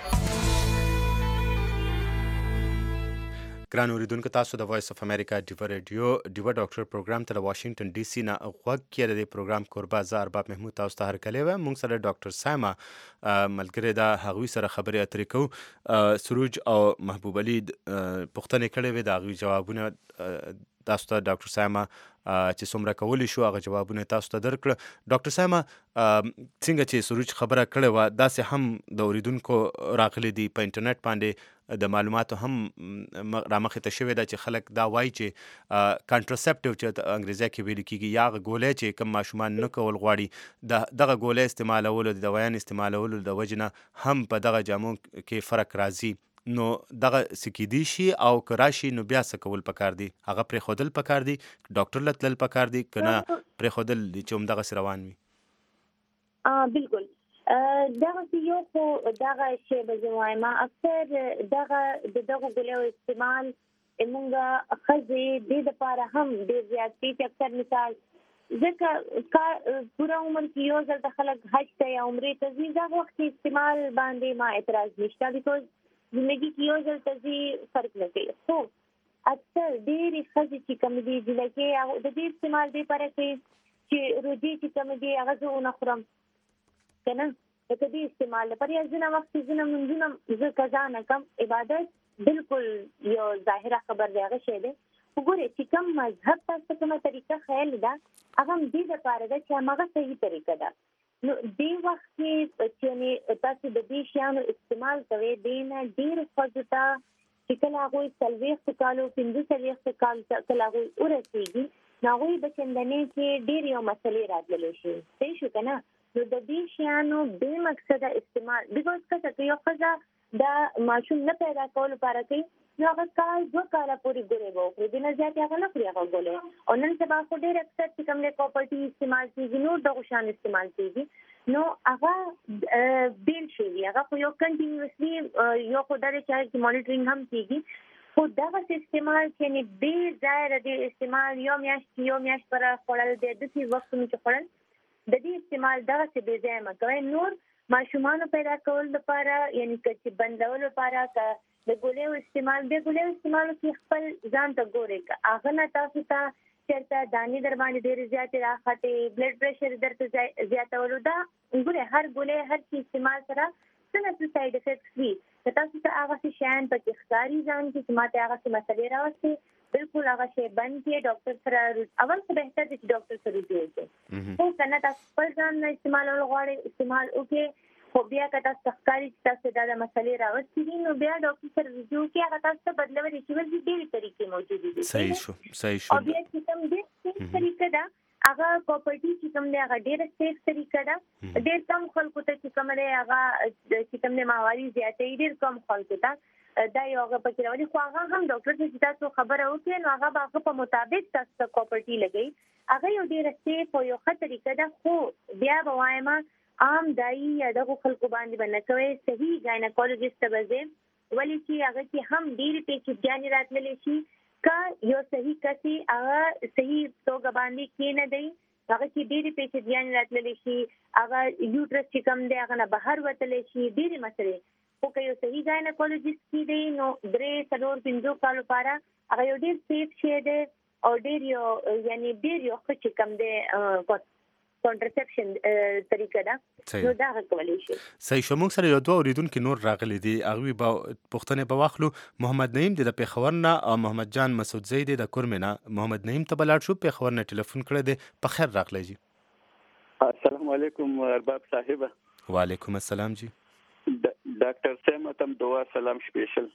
ګران اوریدونکو، تاسو د وایس اف امریکا ډیوه ریډیو ډیوه ډاکټر پروګرام ته د واشنگټن ډي سي نه غوږ کې د دې پروګرام کوربه زه ارباب محمود تاسو ته هرکلی وایم. موږ سره ډاکټر سایما ملګری ده، هغوی سره خبرې اترې کوو. سروج او محبوب علي پوښتنې کړې وې، د هغوی جوابونه تاسو ته ډاکټر سایما چې څومره کولی شو هغه جوابونه تاسو ته درکړه. ډاکټر سایما څنګه چې سروج خبره کړې وه، داسې هم د اوریدونکو راغلي دي په انټرنیټ باندې د معلوماتو هم رامخې ته شوې ده چې خلک دا وایي چې کانټراسپټیو چې انګریزي کې ویل کېږي، یا هغه ګولۍ چې کوم ماشومان نه کول غواړي، د دغه ګولۍ استعمالولو د دوايانو استعمالولو د وجې نه هم په دغه جامو کې فرق راځي. نو دغه څه کیدی شي، او که راشي نو بیا څه کول پکار دي؟ هغه پرېښودل پکار دي، ډاکټر له تلل پکار دي، که نه پرېښودل دي چې همدغسې روان وي؟ بالکل دغه یو خو دغه شی به زه وایم اکثر دغه د دغه ګولیو استعمال موږ ښځې دې دپاره هم ډېر زیات دي چې اکثر مثال ځکه پوره عمر کې یو ځل د خلک حج ته یا عمرې ته ځي، دغه وخت کې استعمال باندې ما اعتراض نشته، بیکوز زندګي کې یو ځل ته ځي فرق نه کوي. خو اکثر ډېرې ښځې چې کوم دي جلکې د دې استعمال دې لپاره کوي چې روجې چې کوم دي هغه زه ونه خورم که نه، د دې استعمال لپاره یا ځینې وخت ځینې لمونځونه زه قضا نه کړم، عبادت بالکل یو ظاهره خبر دی هغه شی دی. خو ګورئ چې کوم مذهب تاسو کومه طریقه خیال ده هغه هم دې دپاره ده چې هماغه صحیح طریقه ده. نو دې وخت کې چې تاسو د دې شیانو استعمال کوئ، دې نه ډېرو ښځو ته چې کله هغوی څلوېښتو کالو پنځه څلوېښتو کالو کله هغوی ورسېږي نو هغوی په چندنۍ کې ډېر یو مسلې راتللی شي، صحیح شو که نه؟ نو د دې شیانو بې مقصده استعمال، بیکاز که څه یو ښځه د ماشوم نه پیدا کولو لپاره کوي نو هغه کال دوه کاله پورې ګولۍ به وخوري، دې نه زیاتې هغه نه خوري هغه ګولۍ. او نن سبا خو ډېر اکثر چې کوم دی کاپرټي استعمال کېږي، نور دغو شیانو استعمال کېږي، نو هغه بیل شی وي، هغه خو یو کنټینیوسلي یو خو دا دی چې مانیټرینګ هم کېږي. خو دغسې استعمال چې یعنې بې ځایه د دې استعمال یو میاشت یو میاشت پره خوړل د داسې وختونو چې خوړل د دې استعمال دغسې بې ځایه مه کوئ. نور ماشومانو پیدا کولو لپاره یعنې که چې بندولو لپاره که د ګولیو استعمال د ګولیو استعمالو کې خپل ځان ته ګورئ، که هغه نه تاسو ته چرته دانې در باندې ډېر زیات راخته بلډ پريشر درته زیاتولو دا ګوره هر ګولې هر څه استعمال سره څنګه ساید افیکټس وي که تاسو ته هغه څه شیان پکې ښکاري ځان کې چې ماته هغه څه مسلې راوستي بالکل هغه شی بند کړئ ډاکټر سره اول څه بهتر دی چې ډاکټر سره رجوع وکړئ خو که نه تاسو خپل ځان نه استعمالول غواړئ استعمال وکړئ خو بیا که تاسو ته ښکاري چې تاسو دا د مسلې راوستي دي نو بیا ډاکټر سره رجوع وکړئ هغه تاسو ته بدلولی شي ولې ډېرې طریقې موجودې دي صحیح شو صحیح شو او بیا چې کوم ډېر طریقه ده هغه پراپرټي چې کوم دی هغه ډېره سیف طریقه ده ډېر کم خلکو ته چې کوم دی هغه چې کوم دی ماهواري زیاتوي ډېر کم خلکو ته دا یو هغه پکې راولي خو هغه هم ډاکټر چې تاسو خبره وکړئ نو هغه به هغه په مطابق تاسو ته پراپرټي لګوي هغه یو ډېره سیف او یو ښه طریقه ده خو بیا به وایم عام دایي یا دغو خلکو باندې به نه کوئ صحیح ګاینکالوجسټ ته به ځئ ولې چې هغه کې هم ډېرې پیچیدګیانې راتللی شي که یو صحیح کسي هغه صحیح توګه باندې کېنه دی هغه کې ډېرې پیچیدګیانې راتللی شي هغه یوټرس چې کوم دی هغه نه بهر وتلی شي ډېرې مسلې خو که یو صحیح ګاینکالوجسټ کې دی نو درې څلور پنځو کالو لپاره هغه یو ډېر سیف شی دی او ډېر یو یعنې ډېر یو ښه چې کوم دی کانټرسپشن طریقه ده نو دا کولی شي صحیح شو. موږ سره یو دوه اوریدونکي نور راغلي دي هغوی به پوښتنې به واخلو. محمد نعیم دی د پېښور نه او محمد جان مسعودزی دی د کورمې نه. محمد نعیم ته به لاړ شو پېښور نه ټلیفون کړی دی. په خیر راغلی جی. السلام علیکم ارباب صاحبه. وعلیکم السلام جی. ډاکټر سیم تم دعا سلام سپیشل.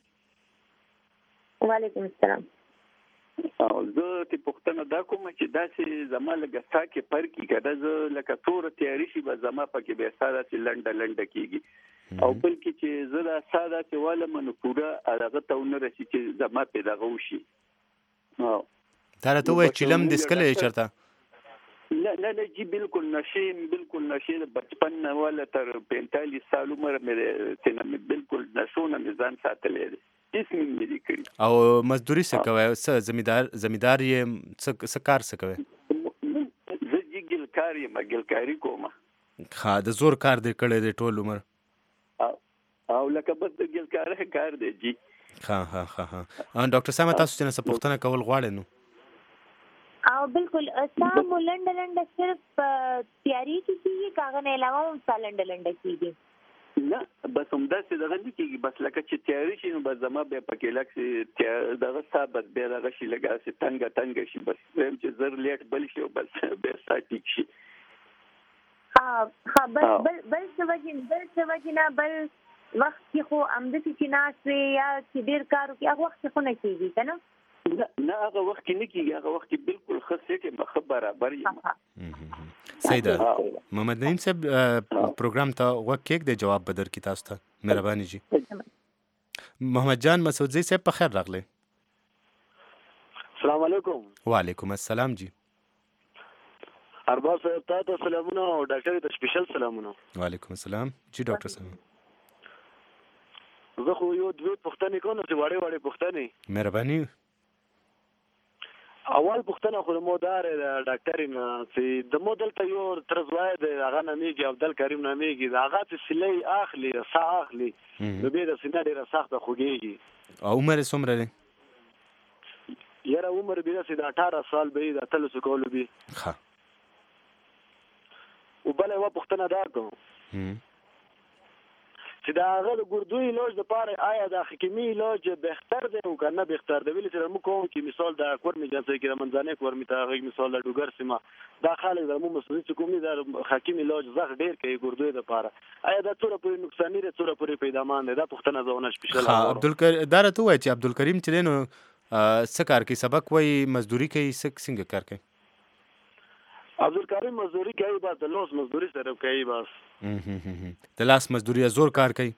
وعلیکم السلام. او زه تی پوښتنه دا کوم چې داسې زما لږه ساه کې فرق کېږي زه لکه توره تیاري شي به زما پکې بیا ساه داسې لنډه لنډه کېږي او بل کې چې زه دا ساه داسې والم نو پوره هغه ته ونه رسي چې زما پې دغه وشي. دا راته ووایه چیلم دې څکلی یې چېرته؟ نه نه نه جی بالکل نشې بالکل نشې د بچپن نه والا تر پینتالیس سال عمر مې څه نه بالکل نشو نه مې ځان ساتلی دی او مزدوري څه کوي؟ څه زمیندار زمیندار یې څه کار څه کوي؟ زه جی ګلکار یم ګلکاري کوم. ښه د زور کار دی کړی دی ټول عمر او لکه بس د ګلکارۍ کار دی جی. ښه ښه ښه ښه ډاکټر صاحب تاسو چې نه څه پوښتنه کول غواړئ نو؟ او بالکل ساه مو لنډه لنډه صرف تیاري کې کېږي که هغه نه علاوه هم ساه لنډه لنډه کېږي؟ نه بس همداسې دغه نه کېږي بس لکه چې تیاري شي نو بس زما بیا پکې لږ سي دغه ساه بس بیا دغه شي لږ هسې تنګه تنګه شي بس ویم چې زر لیټ بل شي او بس بیا ساه ټیک شي. ها بل بل بل څه وجې بل څه وجې نه بل وخت کې خو همداسې چې ناست وې یا چې ډېر کار وکړي هغه وخت کې خو نه کېږي که نه؟ نه هغه وخت کې نه کېږي هغه وخت کې بالکل ښه سیټ یم ښه برابر یم. صحیح ده. محمد نعیم صاحب پروګرام ته غوږ کېږدئ جواب به درکړي تاسو ته. مهرباني جي. محمد جان مسعودزی صاحب په خیر راغلی. السلام علیکم. وعلیکم السلام جی. ارباب صاحب ته ته سلامونه او ډاکټر ته سپیشل سلامونه. وعلیکم السلام جی ډاکټر صاحب. زه خو یو دوه پوښتنې کوم چې وړې وړې پوښتنې. مهرباني. اول پوښتنه خو مو دار ډاکټر نه چې د مو دلته یو ترزوای د هغه نامېږي عبدل کریم نامېږي د هغه چې سلی اخلي ساه اخلي نو به د سینه ډېره سخته خوږېږي. او عمر یې څومره دی؟ یاره عمر به رسېد اټاره سال به یې د اتلسو کولو به. ښه. او بله یوه پوښتنه دا کوم چې د هغه د ګردوی علاج دپاره آیا د حکیمي علاج بهتر دی او که نه بهتر دی؟ ولې چې موږ کوم چې مثال د کورمې جنسۍ کې د منځنۍ کورمې ته هغه مثال د ډوګر سیمه دا خلک د مو مسؤلین چې کوم دي د حکیم علاج زغ ډېر کوي ګردوی دپاره آیا دا څومره پورې نقصاني دی څومره پورې پیدامان دی؟ دا پوښتنه زه ونه سپیشل ښه عبدالکریم دا راته ووایه چې عبدالکریم چې دی نو څه کار کوي؟ سبق وایي مزدوري کوي څنګه کار کوي؟ عبدالکریم مزدوری کوي بس د لاس مزدوری سره کوي بس. د لاس مزدوری زور کار کوي؟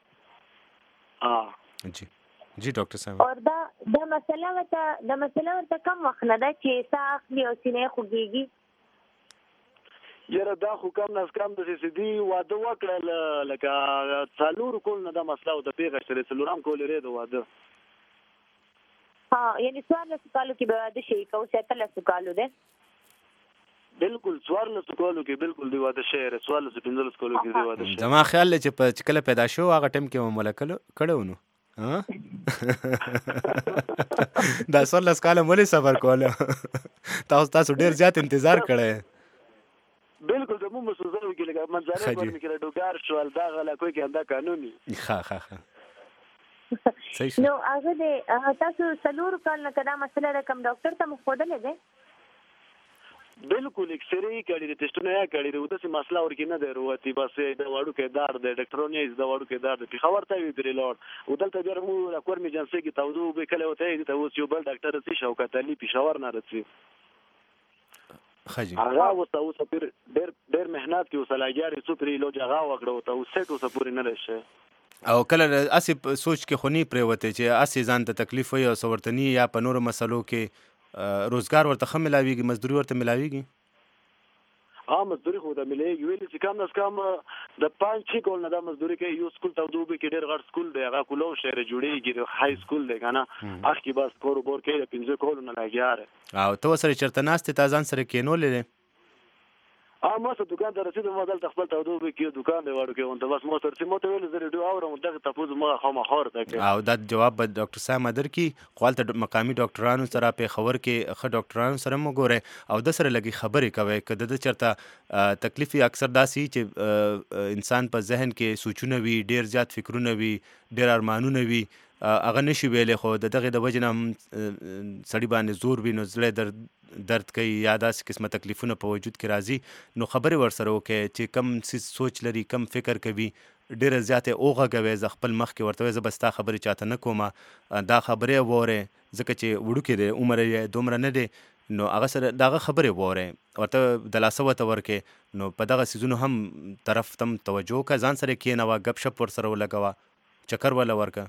اه جی جی ډاکټر صاحب. او دا د مسله ورته د مسله ورته کم وخت نه ده چې ساه اخلي او سینه خوږېږي؟ یاره دا خو کم نه کم د سیدي واده وکړل لکه څلور کول نه دا مسله او د پیغه سره څلورم کول لري د واده. ها یعنی څوارلسو کالو کې به واده شي که اوس اتلسو کالو دی؟ بالکل څوارلسو کالو کې بالکل دی واده شوی دی. څوارلسو پنځلسو کالو کې دی واده شوی. زما خیال دی چې کله پیدا شو هغه ټایم کې مو ملکلو کړی و نو دا څوارلس کاله ولې صبر کوله تاسو تاسو ډېر زیات انتظار کړی بالکل زموږ مسوزه وکړي لکه منځانه باندې کې ډوګار شول دا غلا کوي کې انده قانوني ښه ښه ښه نو هغه د تاسو څلور کال نه کدا مسله رقم ډاکټر ته مخودلې ده بالکل اکسرې کړي د ټیسټونه یا کړي د داسې مسله ورکې نه دی وروتي بس د وړو کې دار د ډاکټرونی د وړو کې دار د خبر ته وی پرې لور او دلته بیا مو راکور می جنسي کې تاسو به کله وته د اوس یو بل ډاکټر سي شوکت علي پېښور نه رسي خجی هغه وته اوس پر ډېر ډېر مهنت کې وسلاګاری څو پرې لو جغا وکړو ته اوس سټ اوس پورې نه رشه او کله اسی سوچ کې خونی پرې وته چې اسی ځان ته تکلیف وي او سورتنی یا په نورو مسلو کې روزګار ورته خه ملاويږي مزدوري ورته ملاويږي ها مزدوري خو ته مليږي ویل چې کم نس کم د پنځه چی کول نه د مزدوري کې یو سکول ته دوه کې ډېر غټ سکول دی هغه کولو شهر جوړیږي های سکول دی کنه اخ کې بس کور بور کې پنځه کول نه لګیاره او تو سره چرته ناست ته ځان سره کینولې ا ما څه دکان ته رسیدم ما دلته خپل ته دوه کې دکان دی وړو کې اون ته بس مو سره چې مو ته ویل زه ډیو اورم دغه تاسو ما خو ما خور ته او دا جواب به ډاکټر صاحب مدر کی خپل ته مقامی ډاکټرانو سره په خبر کې خه ډاکټرانو سره مو ګوره او د سره لګي خبرې کوي کده د چرته تکلیف اکثر داسي چې انسان په ذهن کې سوچونه وي ډیر زیات فکرونه وي ډیر ارمانونه وي اغه نشي ویلې خو دغه د وجنه سړی باندې زور وي نو زړه درد درد کوي یا داسې قسمه تکلیفونه په وجود کې راځي نو خبرې ورسره وکړي چې کم سوچ لري کم فکر کوي ډېره زیاته اوغه کوي ز خپل مخ کې ورته ز بستا خبرې چاته نه کومه دا خبرې وره ځکه چې وړو کې د عمر یې دومره نه دی نو هغه سره دغه خبرې وره ورته د لاسه وته ورکه نو په دغه سيزونو هم طرف تم توجه کا ځان سره کېنه وا غب شپ ور سره ولګوا چکر ولا ورکه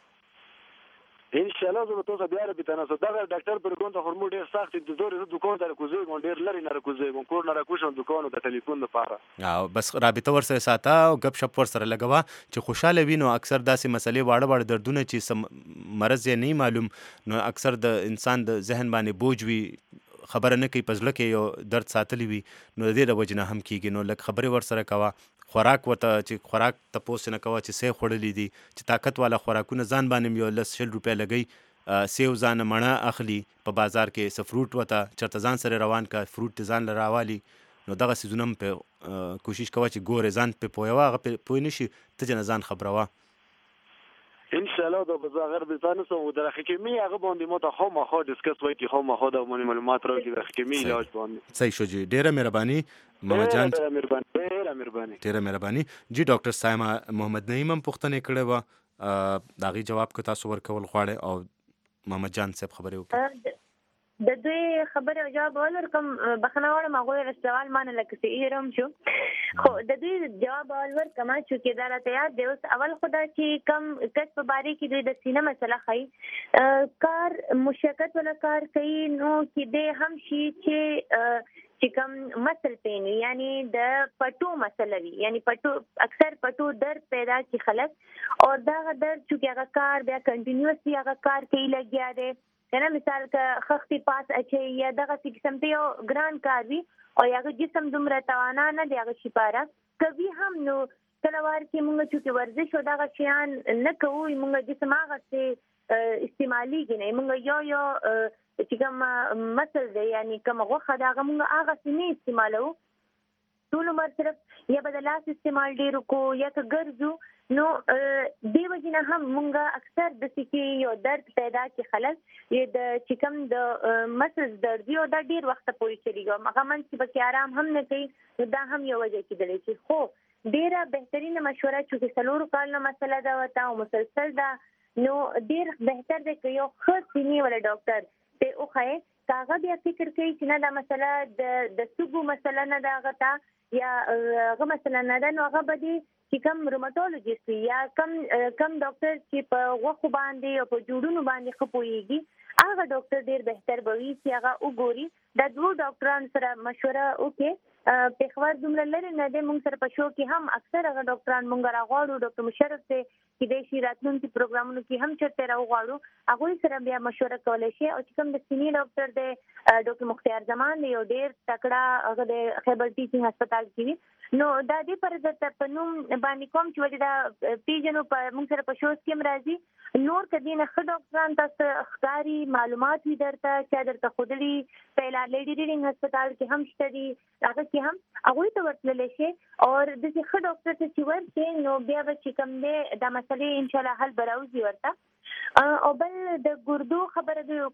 ان شاء الله زه تاسو بیا ربي تناسو دا ډاکټر پر کوم ته هورمون ډیر سخت د زور د دکان ته کوزي ګون ډیر لري نه کوزي ګون کور نه راکوشم دکانو د ټلیفون لپاره او بس رابطه ور سره ساته او غب شپ ور سره لګوا چې خوشاله وینو اکثر داسې مسلې واړه واړه دردونه چې مرز یې نه معلوم نو اکثر د انسان د ذهن باندې بوج وي خبره نه کوي پزله کې یو درد ساتلی وي نو د دې د وجنه هم کیږي نو لک خبره ور سره کوا خوراک ورته چې خوراک تاسو نه کوي چې سه خړلې دي چې طاقت والا خوراکونه ځان باندې یو لس شل روپیا لګي سیو ځان مڼه اخلي په بازار کې سفروټ وته چرته ځان سره روان کا فروټ ځان لراوالي نو دغه سيزونم په کوشش کوي چې ګوره ځان په پویوا غ په پوی نشي ته جن ځان خبروا ان شاء الله د بازار بزانه سو د حکیمي هغه باندې مو ته خو ما خو ډیسکس وای کی خو ما خو د معلومات راکې د حکیمي علاج باندې صحیح شو جی ډیره مهرباني ماما جان ډیره مهرباني ډیره مهرباني ډیره مهرباني جی ډاکټر سایما محمد نعیم هم پوښتنه کړې و داغي جواب کو تاسو ورکول غواړي او ماما جان صاحب خبرې وکړه د دوی خبره او جواب ورکم بخنه وړم هغه سوال مان لکه چې ایرم شو خو د دوی جواب ورکم چې دا راته یاد دی اوس اول خدا چې کم کس په باره کې دوی د سینه مسله خای کار مشکل ولا کار کوي نو کې د هم شي چې چې کم مسل پین یعنی د پټو مسله وی یعنی پټو اکثر پټو درد پیدا کی خلک اور دا درد چې هغه کار بیا کنټینیوسلی هغه کار کوي لګیا دی کنه مثال کا خختي پاس اچي یا دغه قسم ته یو ګران کار وی او هغه جسم دومره توانا نه دی هغه شپاره کوي هم نو کلوار کې موږ چې ورزش او دغه شیان نه کوو موږ جسم هغه څه استعمالي نه موږ یو یو چې کوم مسل دی یعنی کوم غوخه دغه موږ هغه څه نه استعمالو ټول عمر صرف یا بدلاس استعمال ډیرو کو یا که ګرځو نو دی وجنه هم مونږه اکثر د سکی یو درد پیدا کی خلک یی د چکم د مسز درد یو د ډیر وخت پورې چلیږي مګه من چې به آرام هم نه کوي دا هم یو وجه کېدلی شي خو ډیره بهترینه مشوره چې څلور کال نو مسله دا وتا او مسلسل دا نو ډیر بهتر دی چې یو خصيني ولا ډاکټر ته اوخه کاغه بیا فکر کوي چې نه دا مسله د د سګو مسله نه دا غتا یا هغه مثلا نه دا نو هغه بدی چې کوم روماتولوژیست یا کم کم ډاکټر چې په غوښو باندې او په جوړونو باندې خپويږي هغه ډاکټر ډیر بهتر بوي چې هغه وګوري د دوه ډاکټرانو سره مشوره وکړي په خبر دومره لري نه د موږ سره په شو کې هم اکثر هغه ډاکټران موږ راغواړو ډاکټر مشرف ته چې د شي راتلونکي پروګرامونو کې هم چرته راوغواړو هغه سره بیا مشوره کولای شي او چې کوم د سینی ډاکټر د ډاکټر مختار زمان دی یو ډیر تکړه هغه د خیبر ټیچینګ هسپتال کې نو دا دې پر د پنوم باندې کوم چې دا پیجنو په موږ سره په شوز کې مرাজি نور کدي نه خ ډاکټران تاسو ښکاری معلومات وي درته چې درته خودلی پهلا لیډي ریډینګ هسپتال کې هم شته دي هغه کې هم هغه ته ورتلل شي او د ښه ډاکټر ته چې ورته نو بیا به چې کوم دې د مسلې ان شاء الله حل براوځي ورته او بل د ګردو خبره دی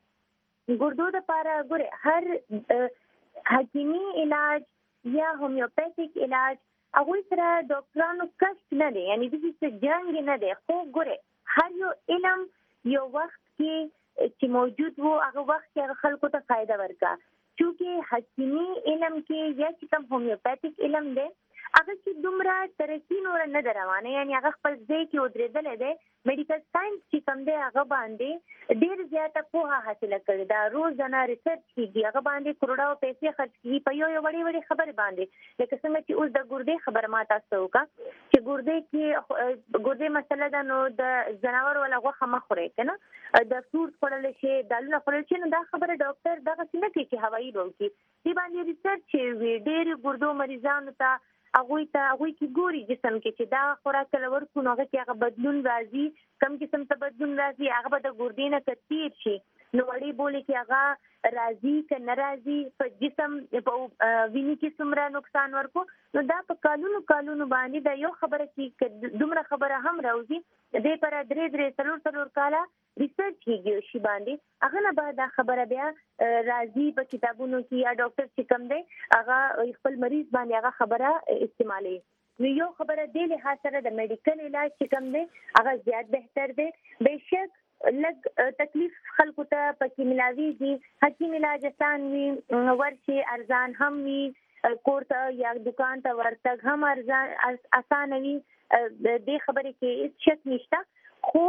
وکړه ګردو د پاره ګوره هر حکیمی علاج یا هومیوپیتیک علاج هغه سره ډاکټرانو کشف نه دی یعنی د دې جنگ نه دی خو ګوره هر یو علم یو وخت کې چې موجود وو هغه وخت کې خلکو ته فائدہ ورکا چونکه حکیمی علم کې یا چې کوم هومیوپیتیک علم دی هغه چې دومره ترقی نور نه دروانه یعنی هغه خپل ځای کې ودرېدل دی میډیکل ساينس چې کوم دی هغه باندې ډیر زیاته پوهه حاصله کړې دا روزانه ریسرچ کیږي هغه باندې کروڑو پیسې خرج کیږي په یو یو وړي وړي خبره باندې لکه څنګه چې اوس د ګردې خبره ما تاسو وکړه چې ګردې کې ګردې مسله ده نو د جناور ولا غوښه مخوري کنه د فروټ خورل شي دالونه خورل شي نو دا خبره ډاکټر دغه څنګه کوي چې هوایي ډول کې دی باندې ریسرچ وی ډیر ګردو مریضانو ته هغه ته هغه کې ګوري جسم کې چې دا خوراک لور کو نوغه کې هغه بدلون راځي کم قسم ته بدلون راځي هغه به د ګردې نه کثیر شي نو وړي بوله کې هغه راځي ک ناراضي په جسم په ویني کې څومره نقصان ورکو نو دا په کالونو کالونو باندې دا یو خبره کې دومره خبره هم راوځي دې پر درې درې څلور څلور کاله ریسرچ کیږي شی باندې هغه نه بعد دا خبره بیا راځي په کتابونو کې یا ډاکټر چې کوم دی هغه خپل مریض باندې هغه خبره استعمالي نو یو خبره دی له سره د میډیکل علاج چې کوم دی هغه زیات بهتر دی بهشک لګ تکلیف خلکو ته پکې ملاويږي حکیم علاج آسان وي ورشي ارزان هم وي کوړه یا دکان ته ورتګ هم ارزان آسان وي د خبرې کې هیڅ شک نشته خو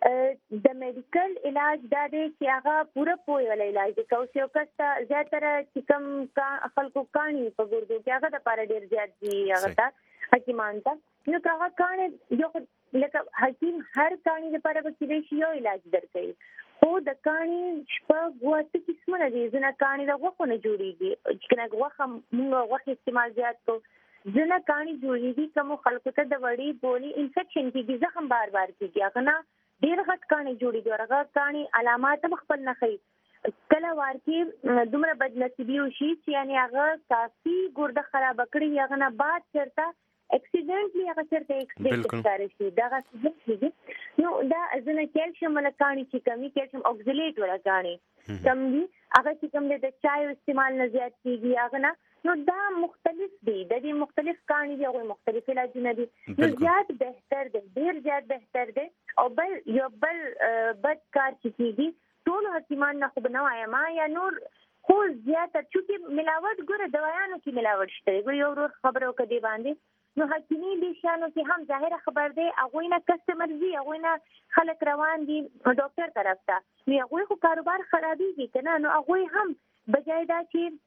د میډیکل علاج دا دی چې هغه پوره پوهه ول علاج دی کوم یو کس ته زیاتره چې کوم خلکو کانی په ګردو کې هغه د پاره ډیر زیات دی هغه ته حکیمان ته نو هغه کانی یو لکه حکیم هر کانی لپاره به کېږي یو علاج درکړي او د کانی شپه غوښته قسمه دي ځنه کانی د غوښه نه جوړیږي چې کنه غوښه موږ غوښه استعمال زیات کو ځنه کانی جوړیږي کوم خلکو ته د وړي بولی انفیکشن کېږي زخم بار بار کېږي هغه نه ډیر غټ کانی جوړیږي هغه کانی علامات خپل نه خي کله ورکی دومره بدنصیبی وشي چې یعنی هغه کافي ګرده خراب کړی هغه نه بعد چرته اکسیډنټلی هغه چرته اکسیډنټ ښکار شي دا غوښه کېږي نو دا ځنه کیلشیم ولا کانی چې کمی کیلشیم اکسیلیټ ولا کانی کم دي هغه چې کوم د چای استعمال نه زیات کیږي هغه نه نو دا مختلف دي د دې مختلف کانی دي او مختلف علاجونه دي نو زیات بهتر دي ډیر زیات بهتر دي او بل یو بل بد کار چې کیږي ټول حکیمان نه خو نه وایم یا نور خو زیات چې ملاوت ګره دوايانو کې ملاوت شته یو ورو خبرو کدي باندې نو حکیمی دي شانو کې هم ظاهره خبر دی هغه نه کسٹمر دي هغه نه خلک روان دي ډاکټر طرف ته نو هغه خو کاروبار خرابېږي کنه نو هغه هم بجای دا چې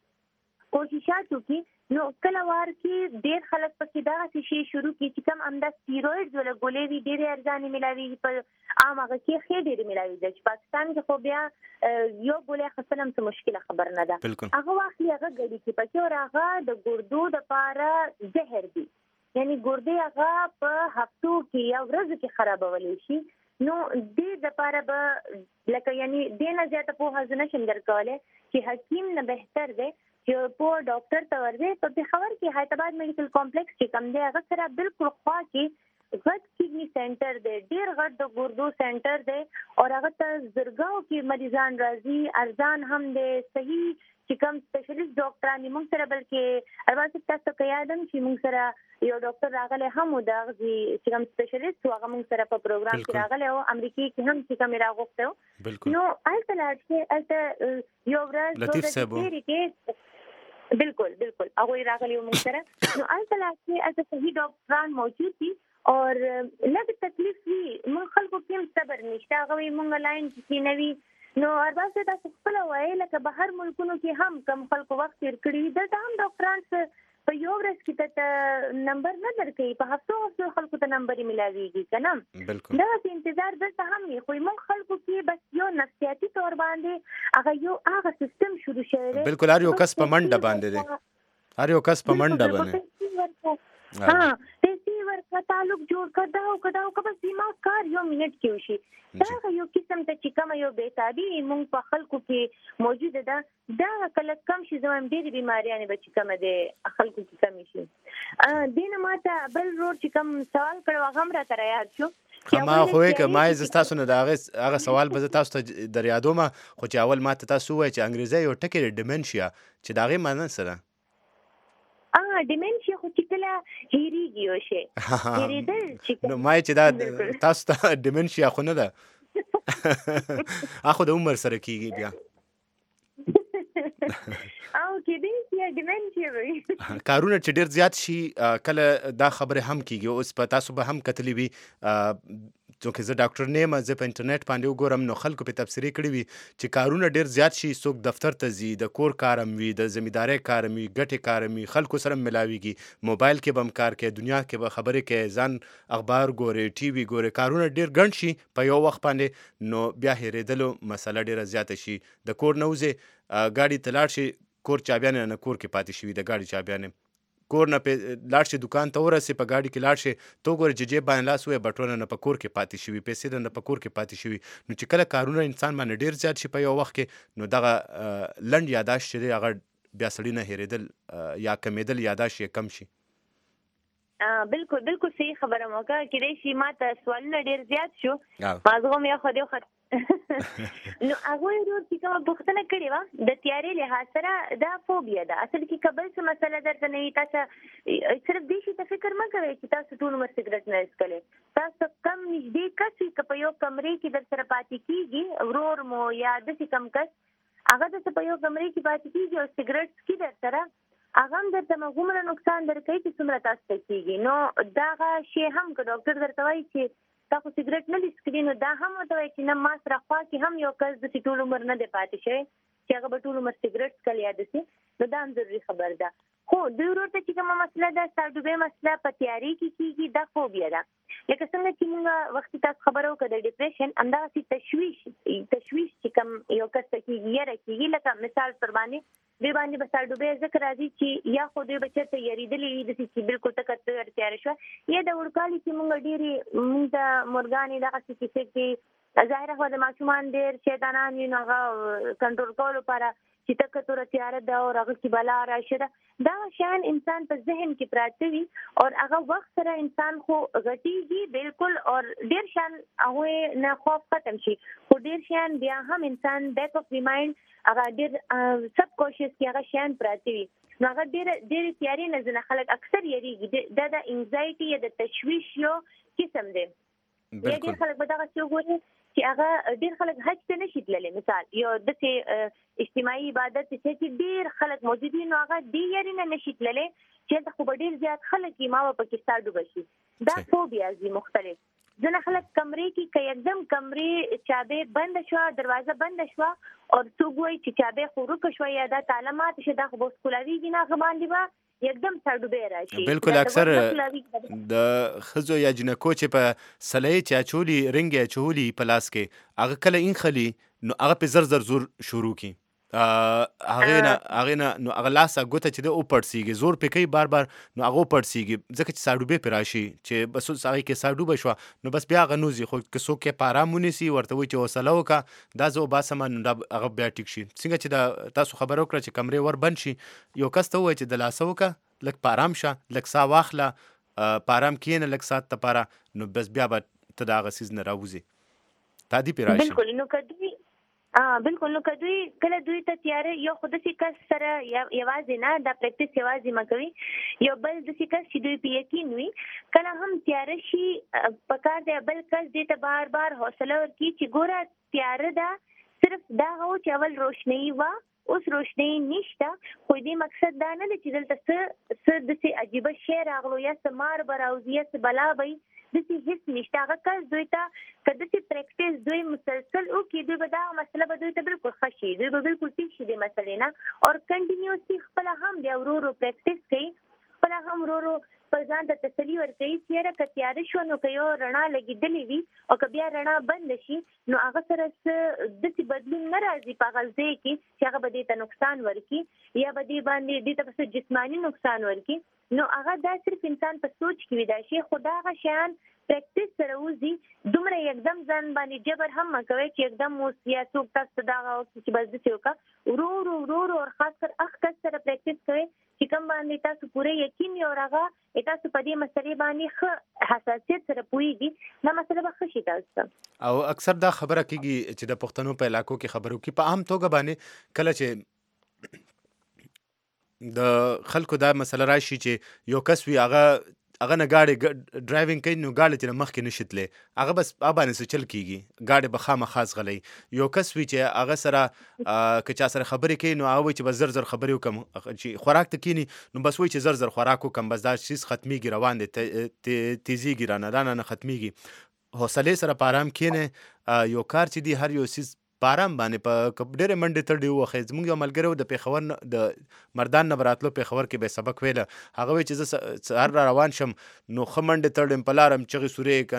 کوششات وکړي نو کله وار کې ډېر خلک پکې دا شي شروع کی چې کم امدا سټیروئډز ولا ګولې وی ډېر ارزاني ملاوي په عام هغه کې خې ډېر ملاوي د پاکستان کې خو بیا یو ګولې خپلم څه مشکله خبر نه ده هغه واخلي هغه غړي کې پکې او هغه د ګردو د پاره زهر دي یعنی ګردې هغه په هفتو کې یا ورځ کې خرابولې شي نو دې د پاره به لکه یعنی دې نه زیاته په هزنه شم درکواله چې حکیم نه بهتر دی چې په ډاکټر ته ورځي په پیښور کې حیدرآباد میډیکل کمپلیکس کې کوم دی هغه سره بالکل خوا کې غټ کډنی سنټر دی ډیر غټ د ګردو سنټر دی او هغه ته زرګاو کې مریضان راځي ارزان هم دی صحیح چې کوم سپیشلیست ډاکټران موږ سره بلکې البته تاسو کې یادم چې موږ سره یو ډاکټر راغلی هم دا چې کوم سپیشلیست هغه موږ سره په پروګرام کې راغلی او امریکای کې هم چې کوم راغوښته نو الته لاړ الته یو ورځ لطیف صاحب بالکل بالکل هغه راغلی موږ سره نو الته لاړ الته صحیح ډاکټران موجود دي او لږ تکلیف وي موږ خلکو کې صبر نشته هغه موږ لاین کې نوي نو ارباسه تاسو خپل وایي لکه بهر ملکونو کې هم کم خلکو وخت تیر کړی دلته هم ډاکټران په یو ورځ کې ته نمبر نه درکې، په هفتو هفتو خلکو ته نمبر ملاويږي کنه. بالکل دا انتظار دلته هم وي، خو موږ خلکو کې بس یو نفسیاتي تور باندې هغه یو هغه سیستم شروع شوی دی. بالکل هر یو کس په منډه باندې دی، هر یو کس په منډه باندې. ها پیسې ورکړه، تعلق جوړ کړه، دا او کدا او کبه سیما کار یو منټ کې وشي. دا یو قسم ته چې کوم یو بیتابي موږ په خلکو کې موجوده ده، دا کله کم شي زموږ ډېری بیماریاں به چې کوم ده خلکو کې کم شي. دینه ماته بل روډ چې کوم سوال کړو هغه هم را تر یاد شو. ما خو یې ما ز تاسو نه دا هغه سوال به تاسو ته در یادوم، خو چې اول ما ته تاسو وایي چې انګریزي یو ټکی ډیمنشیا چې دا غي معنی سره اه ډیمنشیا خو چې کله هېریږي یو شی هېریدل چې نو ما چې دا تاسو ته ډیمنشیا خو نه ده اخو د عمر سره کیږي بیا او کې دې ډیمنشیا وي کارونه چې ډیر زیات شي کله دا خبره هم کیږي. اوس په تاسو به هم کتلی وي څوک زه ډاکټر نه یم، زه په انټرنیټ باندې وګورم نو خلکو په تفسیری کړی وي چې کارونه ډیر زیات شي، څوک دفتر ته ځي، د کور کارم وي، د زمیندارۍ کارم وي، ګټې کارم وي، خلکو سره ملاویږي، موبایل کې به هم کار کوي، دنیا کې به خبرې کوي، ځان اخبار ګوري، ټي وي ګوري، کارونه ډیر ګڼ شي په یو وخت باندې، نو بیا هېرېدلو مسله ډیره زیاته شي. د کور نه وځې ګاډي ته لاړ شي، کور چابیانې نه کور کې پاتې شوي، د ګاډي چابیانې کور نه لاړ شي دکان ته ورسې، په ګاډي کې لاړ شي تو ګورې چې جیب باندې لاس ووایي بټونه نه په کور کې پاتې شوي، پیسې نه په کور کې پاتې شوي. نو چې کله کارونه انسان باندې ډېر زیات شي په یو وخت کې، نو دغه لنډ یاداشت چې دی هغه بیا سړي نه هېرېدل یا کمېدل، یاداشت یې کم شي. بالکل بالکل صحیح خبره مو وکړه. کېدای شي ما ته سوالونه ډېر زیات شو، مازغه مې خو دې خط نو هغه یې چې کومه پوښتنه کړې وه د تیارې لحاظ سره، دا فوبیا ده. اصل کې کبل څه مسله درته نه وي، تاسو صرف دې شي ته فکر مه کوئ چې تاسو ټول عمر سګرټ نه څښلی. تاسو کم نږدې کس وي که په یو کمرې کې در سره پاتې کېږي، ورور مو یا داسې کم کس هغه درته په یو کمرې کې پاتې کېږي او سګرټ څښي در سره، هغه هم درته هغومره نقصان درکوي چې څومره تاسو ته کېږي. نو دغه شی هم که ډاکټر درته وایي چې تا خو سګرټ نه دي څښلي، نو دا هم ورته وایي چې نه ما سره خوا کې هم یو کس داسې ټول عمر نه دی پاتې شوی چې هغه به ټول عمر سګرټ څښلی یا داسې، نو دا هم ضروري خبر ده. خو دوی ورور ته چې کومه مسله ده ساډوبۍ مسله په تیارې کې کېږي، دا فوبیا ده. لکه څنګه چې موږ وختي تاسو خبره وکړه د ډپریشن، همدغسې تشویش تشویش چې کوم یو کس ته کېږي، یره کېږي. لکه مثال پر باندې دوی باندې به ساډوبۍ ځکه راځي چې یا خو دوی به چېرته یېرېدلي وي داسې چې بلکل ټکه تیاره شوه، یا د وړوکوالي کې موږ ډېرې موږ د مورګانې دغسې کیسې کې ظاهره خو د ماشومان ډېر شیطانان وي، نو هغه کنټرول کولو لپاره چې ټکه توره تیاره ده او هغه کې بلا راشي ده، دا شیان انسان په ذهن کې پراته وي او هغه وخت سره انسان خو غټېږي بالکل، او ډېر شیان هغوی نه خوف ختم شي، خو ډېر شیان بیا هم انسان بیک اف دی مایند هغه ډېر سب کانشیس کې هغه شیان پراته وي. نو هغه ډېر ډېرې تیارې نه ځنه خلک اکثر یېرېږي، دا د انزایټي یا د تشویش یو قسم دی. یا ډېر خلک به دغسې وګوري چې هغه ډېر خلک حج ته نشي تللی، مثال یو داسې اجتماعي عبادت چې ډېر خلک موجود وي، نو هغه دې یاري نه نشي تللی چې هلته خو به ډېر زیات خلک وي، ما به پکې ستا ډوبه شي. دا فوبیاز دي مختلف. ځینې خلک کمرې کې که یکدم کمرې چابې بنده شوه، دروازه بنده شوه او څوک وایي چې چابې خو ورکه شوه یا دا تاله ماته شي، دا خو به ښکلاویږي نه، هغه باندې به یکدم ساډوبۍ راشي. بالکل اکثر د ښځو یا جنکو چې په سلۍ چې اچولي رنګ یې اچولي په لاس کې، هغه کله اینخلي نو هغه پې زر زر زور شروع کړي، هغې نه هغې نه نو هغه لاسه ګوته چې دی وپړسېږي، زور پې کوي بار بار، نو هغه وپړسېږي ځکه چې ساډوبۍ پې راشي چې بس اوس هغې کې ساډوبه شوه، نو بس بیا هغه نوځي. خو که څوک یې په ارام ونیسي، ورته وایي چې حوصله وکړه دا زه وباسمه، نو دا هغه بیا ټیک شي. څنګه چې د تاسو خبره وکړه چې کمرې ور بند شي، یو کس ته ووایي چې د لاسه وکړه، لږ په ارام شه، لږ ساه واخله، په ارام کښېنه لږ ساعت دپاره، نو بس بیا به ته د هغه څیز نه راوځې، تعدي پې راشي. بالکل. نو که دوی بالکل نو که دوی کله دوی ته تیاره یو خو داسې کس سره یوازې نه، دا پریکټس یوازې مه کوي، یو بل داسې کس چې دوی په یقین وي کله هم تیاره شي، پکار دی بل کس دې ته بار بار حوصله ورکړي چې ګوره تیاره ده، صرف دا هو چې اول روشنایي وه، اوس روشنایي نشته، خو دې مقصد دا نه دی چې دلته څه څه داسې عجیبه شی راغلو یا څه مار به راوځي یا څه بلا به وي، داسې هېڅ نشته. هغه کس دوی ته که داسې پریکټس دوی مسلسل وکړي، دوی به دغه مسله به دوی ته بالکل ښه شي، دوی به بالکل ټیک شي دې مسلې نه، او کنټینیوسلي خپله هم بیا ورو ورو پریکټس کوي، خپل هم ورو په ځان ته تسلی ورکوي چې یاره که تیاره شو نو که یو رڼا لګېدلې وي او که بیا رڼا بنده شي نو هغه سره څه داسې بدلون نه راځي په هغه ځای کې چې هغه به دې ته نقصان ورکړي یا به دې باندې دې ته به جسماني نقصان ورکړي نو هغه دا صرف انسان په سوچ کې وي دا شي خو دا هغه شیان پریکټس سره وځي دومره یکدم ځان باندې جبر هم مه کوئ چې یکدم اوس یا څوک تاسو ته دغه وکړي چې بس داسې وکړه ورو ورو ورو ورو او خاص کر هغه کس سره پریکټس کوئ چې کوم باندې تاسو پوره یقین وي او هغه تاسو په دې مسلې باندې ښه حساسیت سره پوهېږي دا مسله به ښه شي تاسو ته او اکثر دا خبره کېږي چې د پښتنو په علاقو کې خبرو کې په عام توګه باندې کله چې د خلکو دا مسله راشي چې یو کس وي هغه هغه نه ګاډي ډرایوینګ کوي نو ګاډي چې مخکې نشي تللی هغه بس هغه باندې څه چل کېږي ګاډي به خامخا ځغلی یو کس وي چې هغه سره که چا سره خبرې کوي نو هغه وایي چې بس زر زر خبرې وکړم چې خوراک ته کینی نو بس وایي چې زر زر خوراک وکړم بس دا چیز ختمیږي روان دی تیزیږي رانه رانه نه ختمیږي حوصلې سره په ارام کښېنئ یو کار چې دی هر یو څیز په ارام باندې په ډېرې منډې تړې ووښئ زموږ یو ملګری و د پېښور نه د مردان نه به راتلو پېښور کې به سبق ویله هغه وایي چې زه سهار را روان شم نو ښه منډې تړم په لاره م چغې سورې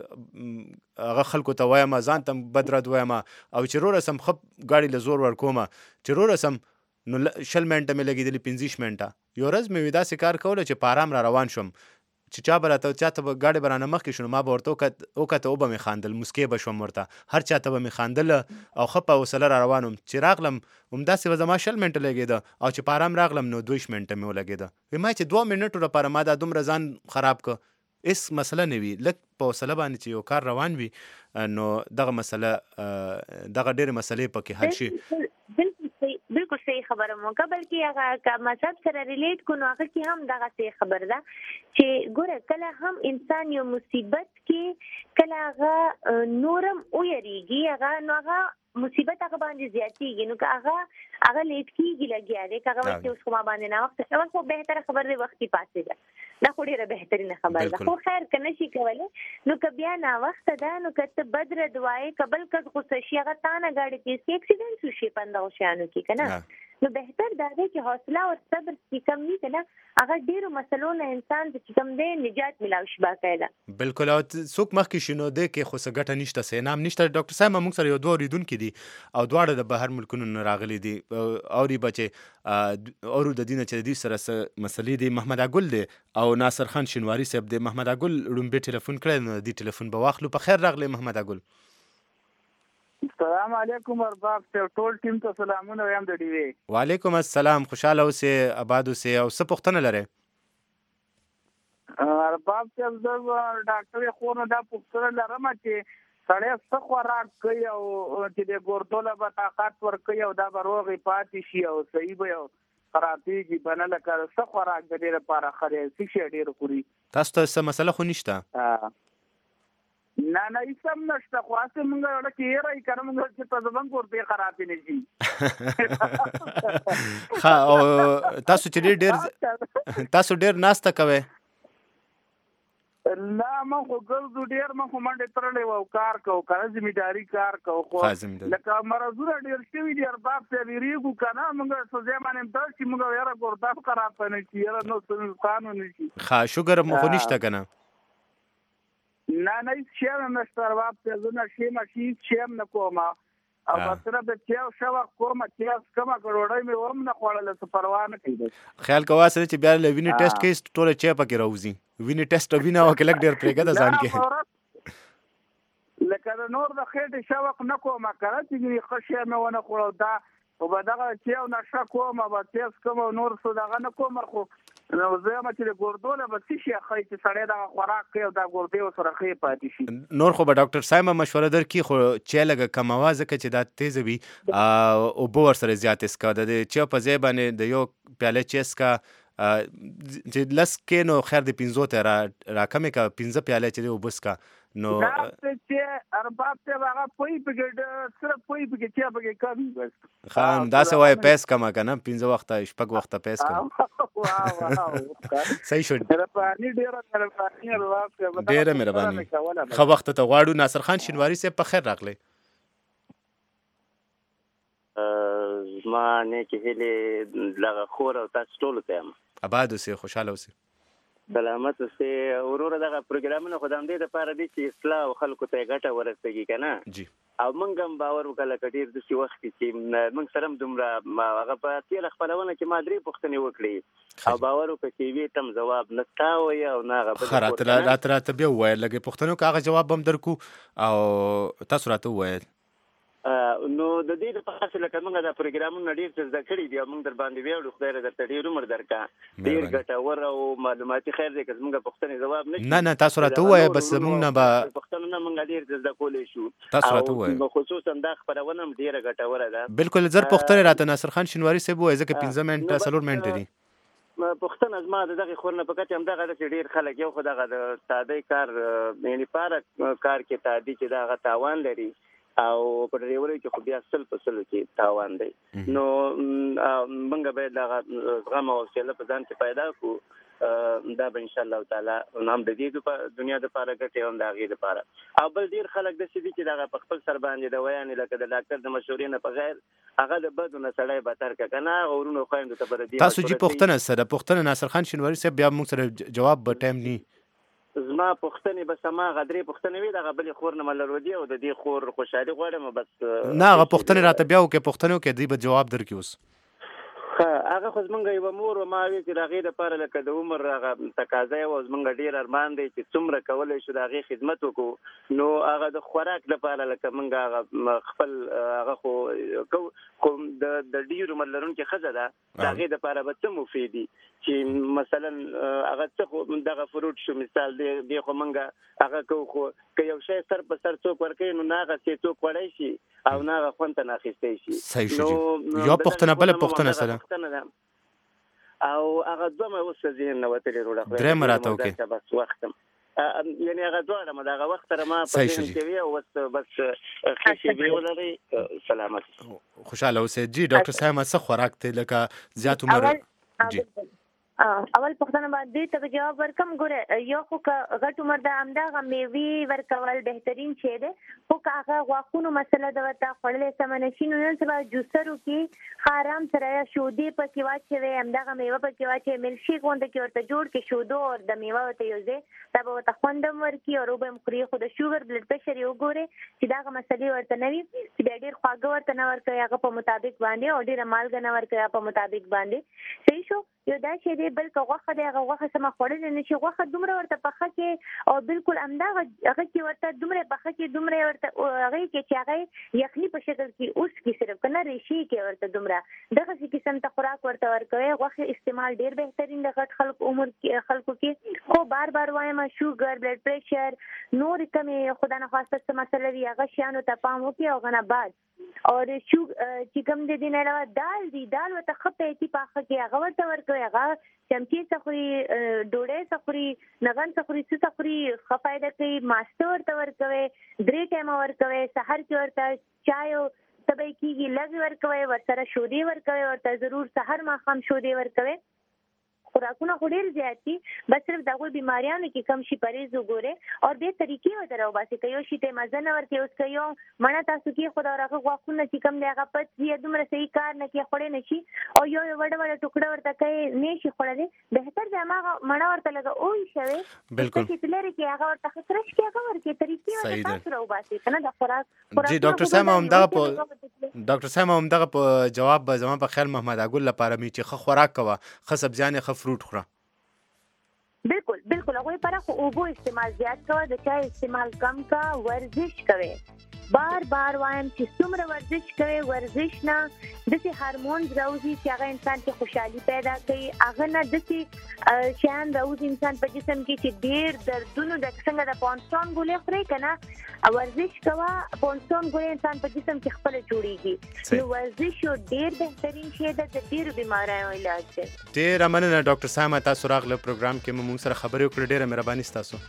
کنځل هغه خلکو ته وایم ځان ته بد رد وایم او چې رورسم ښه ګاډي له زور ورکوم چې رورسم نو شل منټه مې لګېدلي پنځه منټه یو ورځ مې وي داسې کار کوله چې په ارام را روان شم چې چا به راته چا ته به ګاډي به رانه مخکې شو نو ما به ورته وکته وبه مې خاندل مسکې به شوم ورته هر چا ته به مې خاندله او ښه په حوصله را روان وم چې راغلم همداسې به زما شل منټه لګېده او چې په ارام راغلم نو دویشت منټه مې ولګېده وایي ما چې دوه منټو لپاره ما دا دومره ځان خراب که هېڅ مسله نه وي لږ په حوصله باندې چې یو کار روان وي نو دغه مسله دغه ډېرې مسلې پکې حل شي بالکل صحیح خبره مو که بلکې هغه مذهب سره ریلیټ کو نو هغه کې هم دغه صحیح خبر ده چې ګوره کله هم انسان یو مصیبت کې کله هغه نورم ویریږي هغه نو هغه مصیبت هغه باندې زیاتېږي نو که هغه هغه لیټ کېږي لګیا دی که هغه وایي چې اوس خو ما باندې ناوخته شوی خو بهتره خبر دی وختي پاڅېږه دا خو ډېره بهترینه خبره ده خو خیر که نه شي کولی نو که بیا ناوخته ده نو که ته بد رد وایې که بل کس غوسه شي هغه تا نه ګاډي تېز کړي اکسیډنټ وشي په همدغو شیانو کې که نه نو بهتر دا دی چې حوصله او صبر چې کم وي که نه هغه ډېرو مسلو نه انسان ته چې کوم دی نجات میلاو شي باقاعده بالکل او څوک مخکې شي نو دی کې خو څه ګټه نشته څه انعام نشته ډاکټر صاحب موږ سره یو دوه اورېدونکي دي او دواړه د بهر ملکونو نه راغلي دي اوري به چې اورو د دې نه چې د دې سره څه مسلې دي محمد اګل دی او ناصر خان شینواري صاحب دی محمد اګل لومبې ټلیفون کړی نو د دې ټلیفون به واخلو په خیر راغلی محمد اګل السلام علیکم ارباب صاحب ټول ټیم ته سلامونه وایم د ډي وی وعلیکم السلام خوشحاله اوسې آباد اوسې او څه پوښتنه لرئ ارباب صاحب زه ډاکټر خور نه دا پوښتنه لرم چې سړی څه خوراک کوي او چې د ګردو له به طاقت ورکوي او دا به روغې پاتې شي او صحیح به یو خرابېږي به نه لکه څه خوراک د دې لپاره ښه دی څه شی ډېر خوري تاسو ته څه مسله خو نشته نه نه هیڅ هم نشته خو هسې مونږ اړه کې یې رایي که نه مونږ چې په زبان ګردې خرابې نه شي ښه او تاسو چې ډېر ډېر تاسو ډېر ناسته کوئ نه ما خو ګرځو ډېر ما خو منډې تړلی و او کار کوو که نه ذمهداري کار کوو خو لکه مرضونه ډېر شوي دي ارباب صاحب ویرېږو که نه مونږ څه ځای باندې متړ شي مونږ یاره ګرده خراب به نه شي یاره نو څه نقصان ونه شي ښه شوګر مو خو نشته که نه نه نه هیڅ شی هم نشته ارباب صاحب زه نشې مشې هیڅ شی هم نه کوم او بس صرف د چای شوق کوم چې څکمه که ډوډۍ مې هم نه خوړله څه پروا نه کوي خیال کوه سره چې بیا له وینې ټیسټ کوي ټوله چای پکې راوځي وینې ټیسټ وینه وکړه لږ ډېر پرېږده ځان کې لکه د نور د خېټې شوق نه کوم که نه چې ښه شی مې ونه خوړو دا خو به دغه چای او نشه کوم به تیز کوم او نور څه دغه نه کوم خو نو زه یم چې د ګردو نه به څه شي ښایي چې سړی دغه خوراک کوي او دا ګردې ورسره ښې پاتې شي نور خو به ډاکټر صاحب مشوره درکړي خو چای لږه کموه ځکه چې دا تیزه وي اوبه ورسره زیاتې څښه د چای په ځای باندې د یو پیاله چای څښه چې لس کې نو خیر د پنځو ته راکمې که پنځه پیاله چې دی اوبه څښه نو ارباب صاحب هغه پوی پکې صرف پوی پکې چای پکې کم بس ښه همداسې وایي پیس کمه که نه پنځه وخته شپږ وخته پیس کم صحیح شو ډېره مهرباني ښه وخت ته غواړو ناصر خان شینواري صاحب په خیر راغلی زما نیکې هیلې دغه خور او تاسو ټولو ته یم آباد اوسې خوشاله اوسې. سلامت اوسې. وروره دغه پروګرامونه خو د همدې دپاره دي چې اصلاح او خلکو ته یې ګټه ورسېږي که نه. جی او موږ هم باور وکړه لکه ډېر داسې وخت کې چې موږ سره هم دومره هغه په تېره خپرونه کې ما درې پوښتنې وکړې او باور وکړه چې یوې ته هم ځواب نه ستا وایي او نه هغه ښه راته راته راته بیا ووایل لږې پوښتنو که هغه جواب به هم درکو او تاسو راته ووایل. نو د دې لپاره چې لکه موږ دا پروګرامونه ډېر څه زده کړي دي او موږ در باندې ویاړو خدای درته ډېر عمر درکړه ډېر ګټور او معلوماتي خیر دی که زموږ پوښتنې ځواب نه شي. نه نه تاسو راته ووایه بس زموږ نه به پوښتنونه موږ ډېر څه زده کولی شو. تاسو راته ووایه او خصوصا دا خپرونه هم ډېره ګټوره ده. بالکل زر پوښتنې راته ناصر خان شینواري صاحب ووایه ځکه پنځه منټه څلور منټه دي. پوښتنه زما د دغې خور نه په کچه همدغه ده چې ډېر خلک یو خو دغه د تادۍ کار یعنې پاره کار کې تادي چې د هغه تاوان لري او په ډریورۍ کې خو بیا سل په سلو کې تاوان دی. نو موږ باید دغه زغم او حوصله په ځان کې پیدا کړو. دا به انشاءالله تعالی هم د دې دنیا دپاره ګټې هم د هغې دپاره. او بل ډېر خلک داسې دي چې دغه په خپل سر باندې د ویانې لکه د ډاکټر د مشورې نه په غیر هغه د بدو نه سړی بدتر که که نه هغه ورونو خویندو ته به د دې تاسو جي پوښتنه سره پوښتنه ناصر خان شینواري صاحب بیا موږ سره جواب به ټایم نی. زما پوښتنې بس هماغه درې پوښتنې وي دغه بلې خور نه ملرودي او د دې خور خوشحالي غواړم بس. نه هغه پوښتنې راته بیا وکړې پوښتنې وکړې دوی به جواب درکړي. اوس هغه خو زمونږ یوه مور و ما وی چې د هغې دپاره لکه د عمر هغه تقاضا یې وه زمونږ ډېر ارمان دی چې څومره کولی شو د هغې خدمت وکړو. نو هغه د خوراک دپاره لکه موږ هغه خپل هغه خو کوو خو د ډېرو عمر لرونکې ښځه ده د هغې دپاره به څه مفید دي چې مثلا هغه څه خو دغه فروټ شو مثال دی دی خو موږ هغه کوو خو که یو شی سر په سر څوک ورکوي نو نه هغه څه څوک وړی شي او نه هغه خوند ته نه اخیستی شي. صحیح شو جي یوه پوښتنه بله پوښتنه سره او هغه دومره اوس ذهن نه وتلې روډه درېیمه راته وکړې بس وخت یعنې هغه دواړه مو د هغه وخت سره ما په ذهن کې وي او اوس بس ښې شېبې ولرئ. سلامت خوشحاله اوسئ. جي ډاکټر صاحب څه خوراک دی لکه زیات عمر جي اول پوښتنه باندې ته جواب ورکم. ګوره یو خو که غټ عمر د همدغه میوې ورکول بهترین شی دی خو که هغه غاښونو مسله ده ورته خوړلی سمه نه شي نو نن سبا جوسرو کې ښه ارام سره یا شودې پکې واچوئ همدغه میوه پکې واچوئ ملک شیک غونډه کې ورته جوړ کړي شودو او د میوه ورته یو ځای دا به ورته خوند هم ورکړي او اوبه هم خوري. خو د شوګر بلډ پرېشر یې وګورئ چې دغه مسلې ورته نه وي چې بیا ډېر خواږه ورته نه ورکوئ هغه په مطابق باندې او ډېره مالګه نه ورکوئ په مطابق باندې. صحیح شو. یو دا شی دی بل که غوښه دی هغه غوښه سمه خوړلی نه شي غوښه دومره ورته پخه کې او بالکل همدغه هغه کې ورته دومره پخه کې دومره ورته هغې کې چې هغه یخني په شکل کې اوس کې صرف که نه ریشې کې ورته دومره دغسې قسم ته خوراک ورته ورکوئ. غوښې استعمال ډېر بهترین د غټ خلکو عمر خلکو کې خو بار بار وایم شوګر بلډ پرېشر نورې کمې خدا نخواسته څه مسله وي هغه شیانو ته پام وکړي او هغه نه بعد او چې کوم د دې نه علاوه دال دي دال ورته ښه پیتي پاخه کې هغه ورته ورکوئ هغه چمچې څه خوري ډوډۍ څه خوري نغن څه خوري څه څه خوري ښه فایده کوي. ماسته ورته ورکوئ درې ټایمه ورکوئ سحر کې ورته چای او تبی کېږي لږ ورکوئ ورسره شودې ورکوئ ورته ضرور سحر ماښام شودې ورکوئ. خوراکونه خو ډېر زیات دي بس صرف د هغوی بیماریانو کې کم شي پرهیز وګورئ او بیا طریقې ورته راوباسئ که یو شي ته مزه نه ورکوي اوس که یو مڼه تاسو کېښوده او هغه غاښونه چې کوم دی هغه پټ وي دومره صحیح کار نه کوي خوړی نه شي او یو یو وړه وړه ټوکړه ورته کوئ نه شي خوړلی بهتر دی هماغه مڼه ورته لږه اوی شوې چې لرې کړي هغه ورته ښه کرش کړي هغه ورکړي طریقې ورته تاسو راوباسئ که نه د خوراک جی ډاکټر صاحب همدغه په ډاکټر صاحب همدغه په جواب به زما په خیال محمد اګل لپاره مې چې ښه خوراک کوه ښه سبزیانې ښه فروټ خوره. بالکل بالکل هغوی لپاره خو اوبو استعمال زیات کوه د چای استعمال کم کا ورزش کوئ. بار بار وایم چې څومره ورزش کوئ ورزش نه داسې هارمونز راوځي چې هغه انسان کې خوشحالي پیدا کوي هغه نه داسې شیان راوځي انسان په جسم کې چې ډېر دردونو د څنګه د پونسټون ګولۍ خورئ که نه ورزش کوه پونسټون ګولۍ انسان په جسم کې خپله جوړېږي نو ورزش یو ډېر بهترین شی ده د ډېرو بیماریو علاج دی. ډېره مننه ډاکټر صاحب تاسو راغله پروګرام کې مو موږ سره خبرې وکړې ډېره مهرباني ستاسو.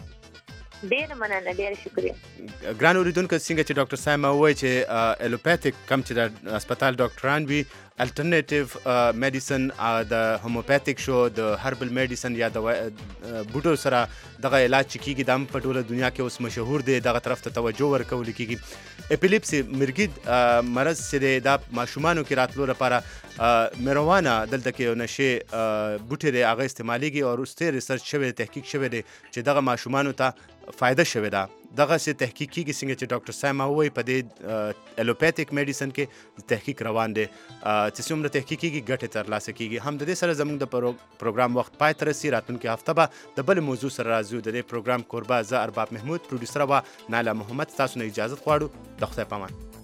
ډېره مننه ډېره شکریه. ګران اورېدونکو څنګه چې ډاکټر صاحب ووایي چې الوپیتھک کم چې د هسپتال ډاکټران وي الټرنیټیو میډیسن د هوموپیتیک شو د هربل میډیسن یا د بوټو سره دغه علاج چې کیږي دا په ټوله دنیا کې اوس مشهور دی دغه طرف ته توجه ورکول کیږي اپیلیپسي مرګید مرض چې دی دا ماشومانو کې راتلو لپاره مروانه دلته کې نشه بوټي دی هغه استعمالیږي او وروسته ریسرچ شوی تحقیق شوی دی چې دغه ماشومانو ته فایده شوی ده دغه سي تحقیق کیږي څنګه چې ډاکټر سایما وایي په دې الوپیتیک میډیسن کې تحقیق روان دی چې څومره تحقیق کیږي ګټه ترلاسه کیږي هم د دې سره زموږ د پروګرام وخت پای ته رسي راتلونکي هفته به د بل موضوع سره راځو د دې پروګرام کوربه زه ارباب محمود پروډوسر و ناله محمد تاسو نه اجازه غواړو د خدای پامان